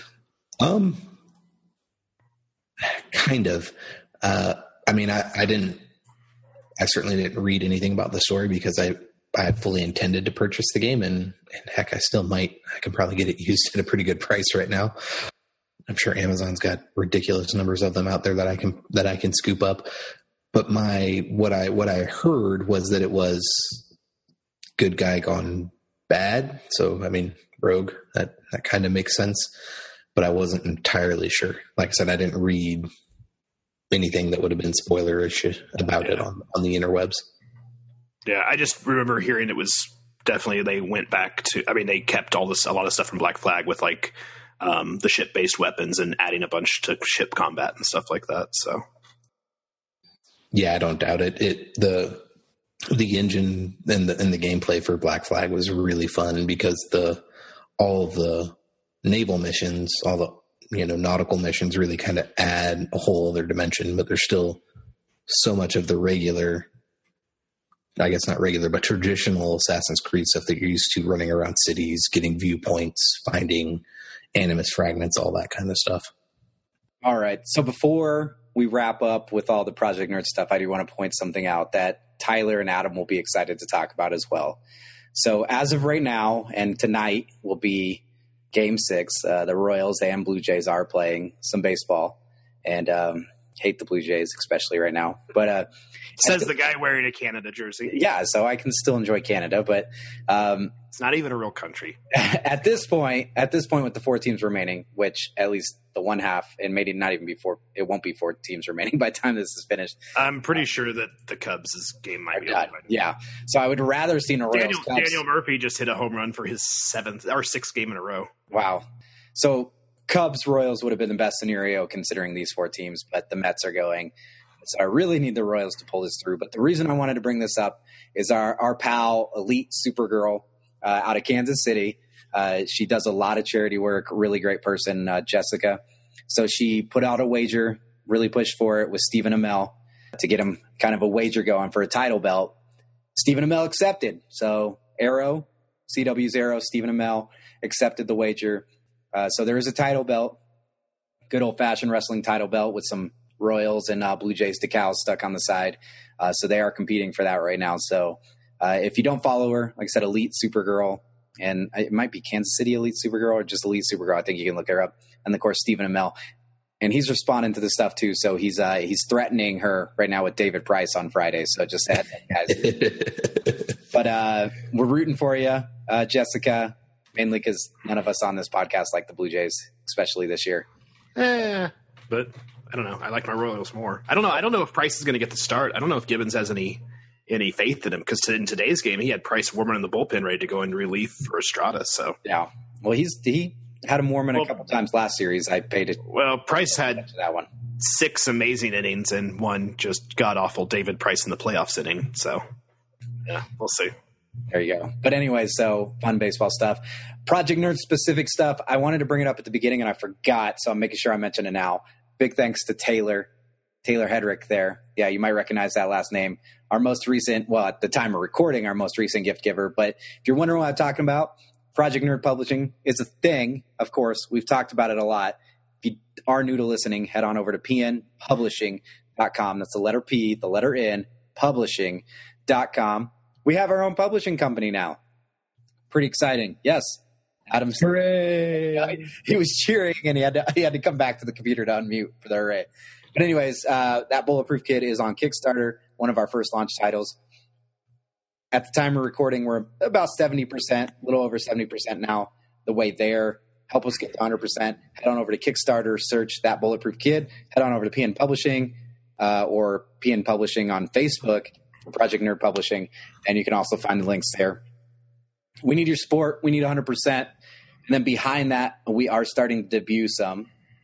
Kind of. I mean, I certainly didn't read anything about the story because I had fully intended to purchase the game, and heck, I still might. I could probably get it used at a pretty good price right now. I'm sure Amazon's got ridiculous numbers of them out there that I can scoop up. But what I heard was that it was good guy gone bad. So I mean, Rogue, that kind of makes sense. But I wasn't entirely sure. Like I said, I didn't read anything that would have been spoilerish about it on the interwebs. Yeah, I just remember hearing it was definitely they went back to. I mean, they kept a lot of stuff from Black Flag with like the ship-based weapons and adding a bunch to ship combat and stuff like that. So, yeah, I don't doubt it. The engine and the gameplay for Black Flag was really fun because all of the naval missions, all the nautical missions really kind of add a whole other dimension. But there's still so much of the regular. I guess not regular, but traditional Assassin's Creed stuff that you're used to, running around cities, getting viewpoints, finding Animus fragments, all that kind of stuff. All right. So before we wrap up with all the Project Nerd stuff, I do want to point something out that Tyler and Adam will be excited to talk about as well. So as of right now, and tonight will be Game 6, the Royals and Blue Jays are playing some baseball, and hate the Blue Jays, especially right now. But says the guy wearing a Canada jersey. Yeah, so I can still enjoy Canada, but it's not even a real country. At this point, with the 4 teams remaining, which at least the one half, and maybe not even before, it won't be 4 teams remaining by the time this is finished. I'm pretty sure that the Cubs' game might be over. Yeah, so I would rather see a Royals. Daniel Murphy just hit a home run for his 7th or 6th game in a row. Wow. So Cubs Royals would have been the best scenario considering these 4 teams, but the Mets are going. So I really need the Royals to pull this through. But the reason I wanted to bring this up is our pal, Elite Supergirl out of Kansas City. She does a lot of charity work, really great person, Jessica. So she put out a wager, really pushed for it with Stephen Amell to get him kind of a wager going for a title belt. Stephen Amell accepted. So Arrow, CW's Arrow, Stephen Amell accepted the wager. So there is a title belt, good old-fashioned wrestling title belt with some Royals and Blue Jays decals stuck on the side. So they are competing for that right now. So if you don't follow her, like I said, Elite Supergirl, and it might be Kansas City Elite Supergirl or just Elite Supergirl. I think you can look her up. And of course, Stephen Amell. And he's responding to this stuff too. So he's threatening her right now with David Price on Friday. So just that, guys. But we're rooting for you, Jessica, mainly because none of us on this podcast like the Blue Jays, especially this year. But I don't know. I like my Royals more. I don't know. I don't know if Price is going to get the start. I don't know if Gibbons has any faith in him because in today's game he had Price warming in the bullpen ready to go in relief for Estrada. So yeah, well he had him warming a couple times last series. I paid it. Well, Price had that one 6 amazing innings and one just god awful David Price in the playoffs inning. So yeah, we'll see. There you go. But anyway, so fun baseball stuff. Project Nerd specific stuff. I wanted to bring it up at the beginning and I forgot, so I'm making sure I mention it now. Big thanks to Taylor Hedrick there. Yeah, you might recognize that last name. Our most recent, well, at the time of recording, our most recent gift giver. But if you're wondering what I'm talking about, Project Nerd Publishing is a thing, of course. We've talked about it a lot. If you are new to listening, head on over to pnpublishing.com. That's the letter P, the letter N, publishing.com. We have our own publishing company now. Pretty exciting. Yes. Adam's hooray! He was cheering and he had to come back to the computer to unmute for the hooray. But anyways, that Bulletproof Kid is on Kickstarter, one of our first launch titles. At the time of recording, we're about 70%, a little over 70% now the way there. help us get to 100%, head on over to Kickstarter, search That Bulletproof Kid, head on over to PN Publishing or PN Publishing on Facebook for Project Nerd Publishing, and you can also find the links there. We need your support. We need 100%. And then behind that, we are starting to debut some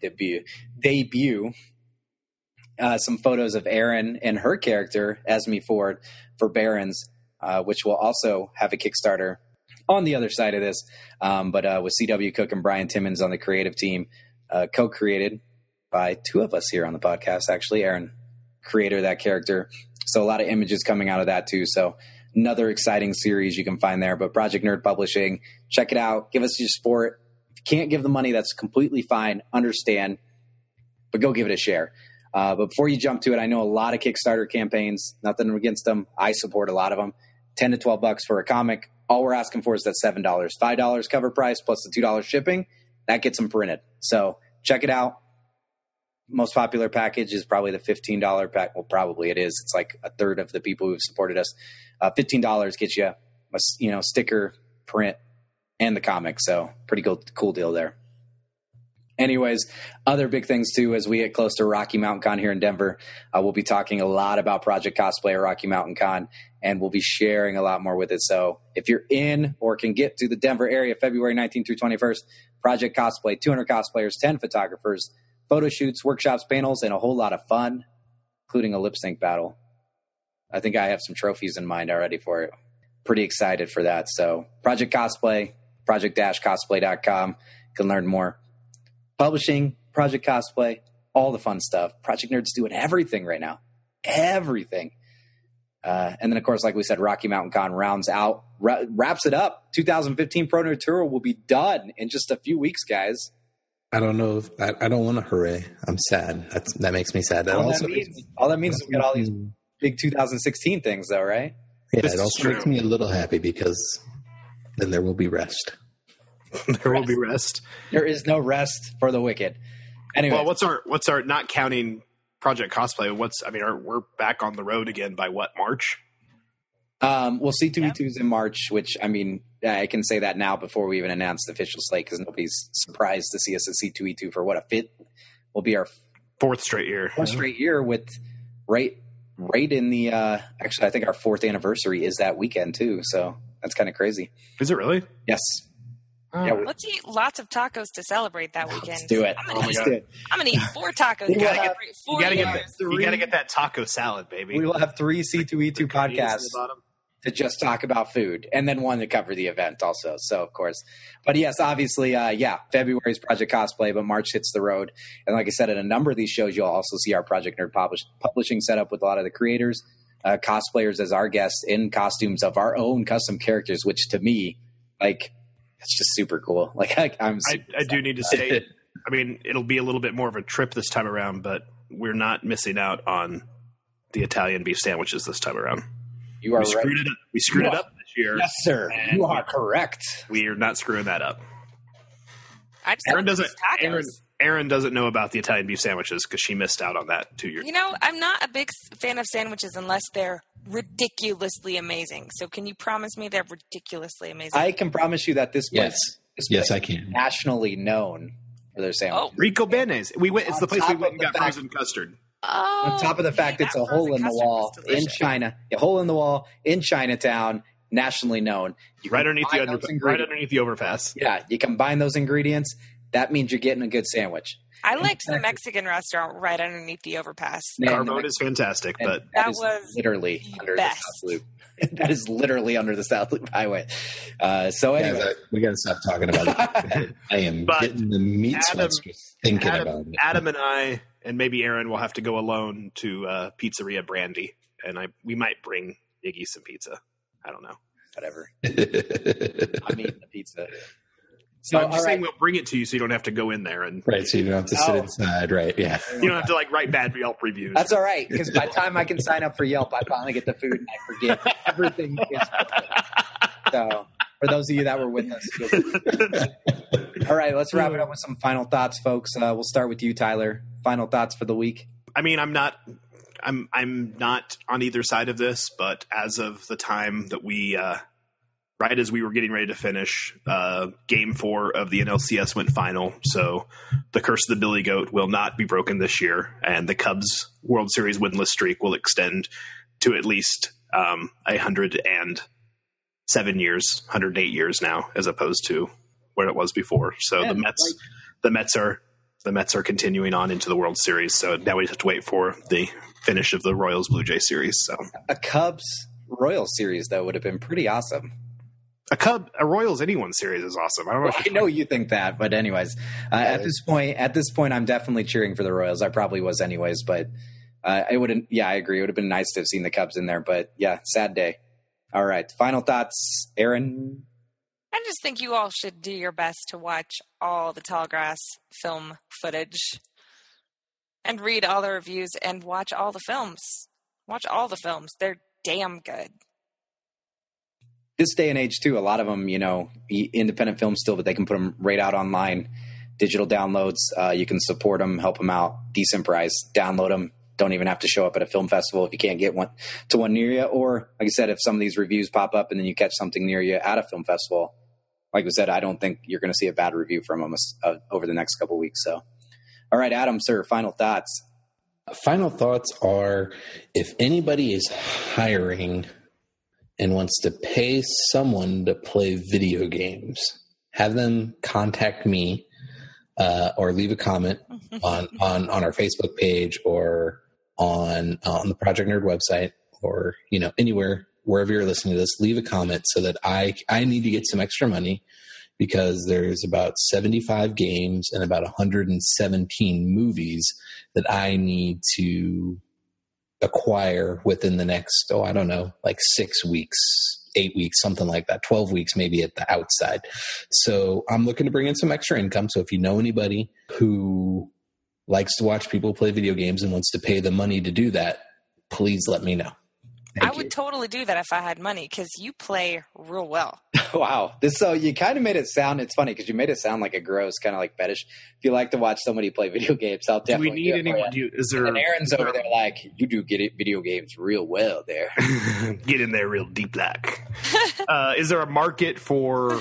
photos of Erin and her character, Esme Ford, for Barons, which will also have a Kickstarter on the other side of this, but with C.W. Cook and Brian Timmons on the creative team, co-created by two of us here on the podcast. Actually, Erin, creator of that character. So a lot of images coming out of that too. So another exciting series you can find there. But Project Nerd Publishing, check it out. Give us your support. If you can't give the money, that's completely fine. Understand. But go give it a share. But before you jump to it, I know a lot of Kickstarter campaigns. Nothing against them. I support a lot of them. $10 to $12 for a comic. All we're asking for is that $7. $5 cover price plus the $2 shipping. That gets them printed. So check it out. Most popular package is probably the $15 pack. Well, probably it is. It's like a third of the people who've supported us. $15 gets you a sticker, print, and the comic. So pretty cool deal there. Anyways, other big things too, as we get close to Rocky Mountain Con here in Denver, we'll be talking a lot about Project Cosplay at Rocky Mountain Con, and we'll be sharing a lot more with it. So if you're in or can get to the Denver area, February 19th through 21st, Project Cosplay, 200 cosplayers, 10 photographers, photo shoots, workshops, panels, and a whole lot of fun, including a lip sync battle. I think I have some trophies in mind already for it. Pretty excited for that. So Project Cosplay, project-cosplay.com. You can learn more. Publishing, Project Cosplay, all the fun stuff. Project Nerd's doing everything right now. Everything. And then, of course, like we said, Rocky Mountain Con rounds out, wraps it up. 2015 Pro Nerd Tour will be done in just a few weeks, guys. I don't know. I don't want to hooray. I'm sad. That makes me sad. All that means is we got all these big 2016 things, though, right? Yeah, it also makes me a little happy because then there will be rest. There will be rest. There is no rest for the wicked. Anyway, well, what's our not counting Project Cosplay? We're back on the road again by what, March? Well, C2E2's in March, which I can say that now before we even announce the official slate because nobody's surprised to see us at C2E2 for what, a fifth? Will be our fourth straight year. With right in the actually I think our 4th anniversary is that weekend too. So that's kind of crazy. Is it really? Yes. Yeah, let's eat lots of tacos to celebrate that weekend. Let's do it. I'm gonna eat 4 tacos. You gotta get that taco salad, baby. We will have 3 C2E2 podcasts to just talk about food, and then one to cover the event also. So of course, but yes, obviously, February is Project Cosplay, but March hits the road. And like I said, at a number of these shows, you'll also see our Project Nerd publishing set up with a lot of the creators, cosplayers as our guests in costumes of our own custom characters, which to me, it's just super cool. I do need to say, it'll be a little bit more of a trip this time around, but we're not missing out on the Italian beef sandwiches this time around. You are right. We screwed it up this year. Yes, sir. You are correct. We are not screwing that up. Aaron doesn't know about the Italian beef sandwiches because she missed out on that 2 years. I'm not a big fan of sandwiches unless they're ridiculously amazing. So can you promise me they're ridiculously amazing? I can promise you that this place, yes, I can. Nationally known for their sandwiches. Oh, Rico Benes. It's the place we went and got frozen custard. Oh, on top of the fact it's a hole in the wall in China, a hole in the wall in Chinatown, nationally known. Right underneath the overpass. Yeah, you combine those ingredients. That means you're getting a good sandwich. I liked the Mexican restaurant right underneath the overpass. Carbone is fantastic, but that was literally under the South Loop. That is literally under the South Loop Highway. So anyway, we got to stop talking about it. I am getting the meat sweats just thinking about it. Adam and I, and maybe Aaron, will have to go alone to Pizzeria Brandy, and we might bring Iggy some pizza. I don't know. Whatever. I'm eating the pizza. So I'm just saying we'll bring it to you so you don't have to go in there. Right, so you don't have to sit inside, right, yeah. You don't have to write bad Yelp reviews. That's all right, because by the time I can sign up for Yelp, I finally get the food and I forget everything is perfect. So for those of you that were with us. All right, let's wrap it up with some final thoughts, folks. We'll start with you, Tyler. Final thoughts for the week. I'm not on either side of this, but as of the time that we right as we were getting ready to finish, Game 4 of the NLCS went final. So the curse of the Billy Goat will not be broken this year, and the Cubs World Series winless streak will extend to at least 107 years, 108 years now, as opposed to where it was before. So the Mets are continuing on into the World Series. So now we just have to wait for the finish of the Royals Blue Jay series. So a Cubs Royals series though would have been pretty awesome. A Royals anyone series is awesome. I don't know. Well, I know you think that, but anyways, at this point, I'm definitely cheering for the Royals. I probably was anyways, but it wouldn't. Yeah, I agree. It would have been nice to have seen the Cubs in there, but yeah, sad day. All right, final thoughts, Aaron. I just think you all should do your best to watch all the Tallgrass film footage and read all the reviews and watch all the films. Watch all the films. They're damn good. This day and age, too, a lot of them, independent films still, but they can put them right out online. Digital downloads. You can support them, help them out. Decent price. Download them. Don't even have to show up at a film festival if you can't get one near you. Or, like I said, if some of these reviews pop up and then you catch something near you at a film festival, like we said, I don't think you're going to see a bad review from them over the next couple of weeks. So, all right, Adam, sir, final thoughts. Final thoughts are, if anybody is hiring and wants to pay someone to play video games, have them contact me or leave a comment on our Facebook page or on the Project Nerd website or, anywhere, wherever you're listening to this, leave a comment so that I need to get some extra money because there's about 75 games and about 117 movies that I need to acquire within the next, 6 weeks, 8 weeks, something like that, 12 weeks maybe at the outside. So I'm looking to bring in some extra income. So if you know anybody who likes to watch people play video games and wants to pay the money to do that, please let me know. I would totally do that if I had money because you play real well. Wow. So you kind of made it sound, it's funny because you made it sound like a gross kind of like fetish. If you like to watch somebody play video games, I'll definitely do. We need anyone? And Aaron's over there like, you do get it video games real well there. Get in there real deep like. Is there a market for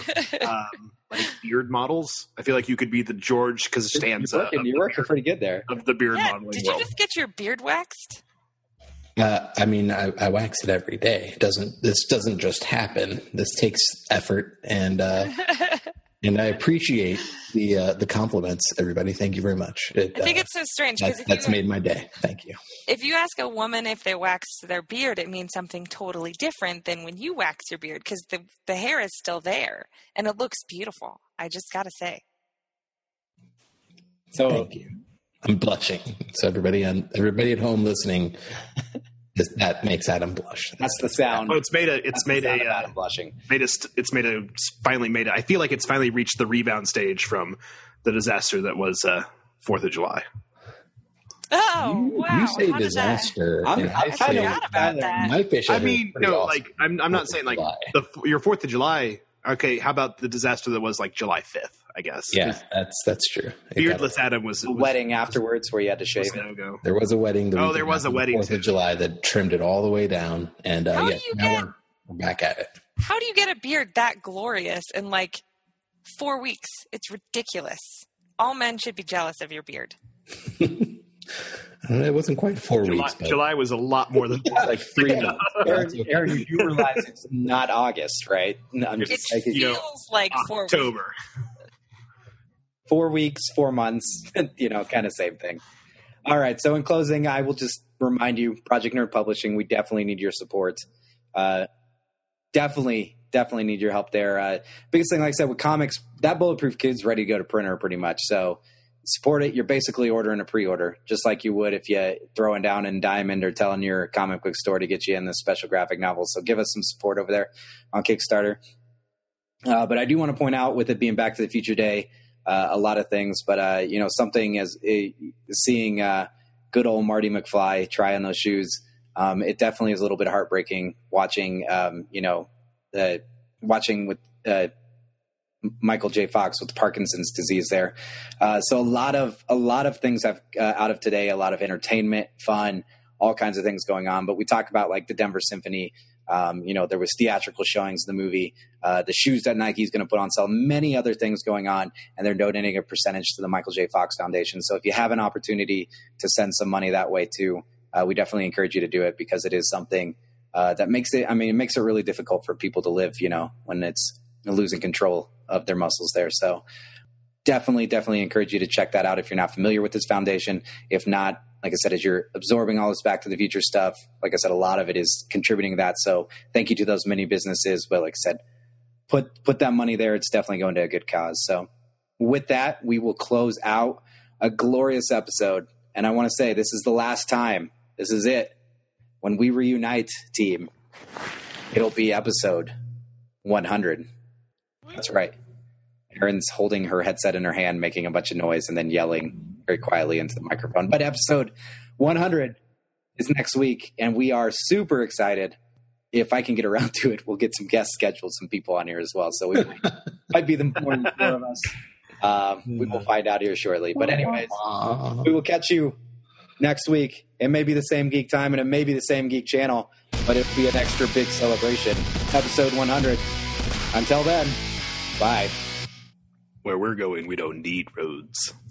beard models? I feel like you could be the George Costanza. You're working pretty good there. Of the beard modeling Did you just get your beard waxed? I wax it every day. This doesn't just happen. This takes effort, and and I appreciate the compliments, everybody. Thank you very much. I think it's so strange because that's made my day. Thank you. If you ask a woman if they wax their beard, it means something totally different than when you wax your beard because the hair is still there and it looks beautiful. I just gotta say. So thank you. I'm blushing. So everybody at home listening, that makes Adam blush. That's the sound. Oh, Adam blushing. I feel like it's finally reached the rebound stage from the disaster that was 4th of July. Oh, wow. You say disaster. I forgot about that. My fish. I mean, no, awesome. Like I'm not saying like your 4th of July. Okay, how about the disaster that was like July 5th? I guess. Yeah, that's true. Beardless Adam was a wedding afterwards where you had to shave. There was a wedding. There was a wedding 4th of July that trimmed it all the way down, and now we're back at it. How do you get a beard that glorious in like 4 weeks? It's ridiculous. All men should be jealous of your beard. It wasn't quite 4 weeks. July was a lot more than like 3 months. Aaron, you realize it's not August, right? It feels like October. 4 weeks, 4 months, kind of same thing. All right. So in closing, I will just remind you, Project Nerd Publishing, we definitely need your support. Definitely need your help there. Biggest thing, like I said, with comics, that Bulletproof Kid's ready to go to printer pretty much. So support it. You're basically ordering a pre-order, just like you would if you throwing down in Diamond or telling your comic book store to get you in the special graphic novel. So give us some support over there on Kickstarter. But I do want to point out, with it being Back to the Future Day, a lot of things, but something as seeing good old Marty McFly try on those shoes. It definitely is a little bit heartbreaking watching with Michael J. Fox with Parkinson's disease there. So a lot of things have out of today, a lot of entertainment, fun, all kinds of things going on. But we talk about like the Denver Symphony There was theatrical showings of the movie, the shoes that Nike's going to put on sale, many other things going on, and they're donating a percentage to the Michael J. Fox Foundation. So if you have an opportunity to send some money that way too, we definitely encourage you to do it, because it is something that makes it really difficult for people to live, when it's losing control of their muscles there. So definitely encourage you to check that out if you're not familiar with this foundation. If not, like I said, as you're absorbing all this Back to the Future stuff, like I said, a lot of it is contributing to that. So thank you to those many businesses. But like I said, put that money there. It's definitely going to a good cause. So with that, we will close out a glorious episode. And I want to say, this is the last time. This is it. When we reunite, team, it'll be episode 100. That's right. Erin's holding her headset in her hand, making a bunch of noise, and then yelling very quietly into the microphone. But episode 100 is next week, and we are super excited. If I can get around to it, we'll get some guests scheduled, some people on here as well. So we might be the more than four of us. We will find out here shortly. But anyways, we will catch you next week. It may be the same Geek Time, and it may be the same Geek Channel, but it'll be an extra big celebration. Episode 100. Until then, bye. Where we're going, we don't need roads.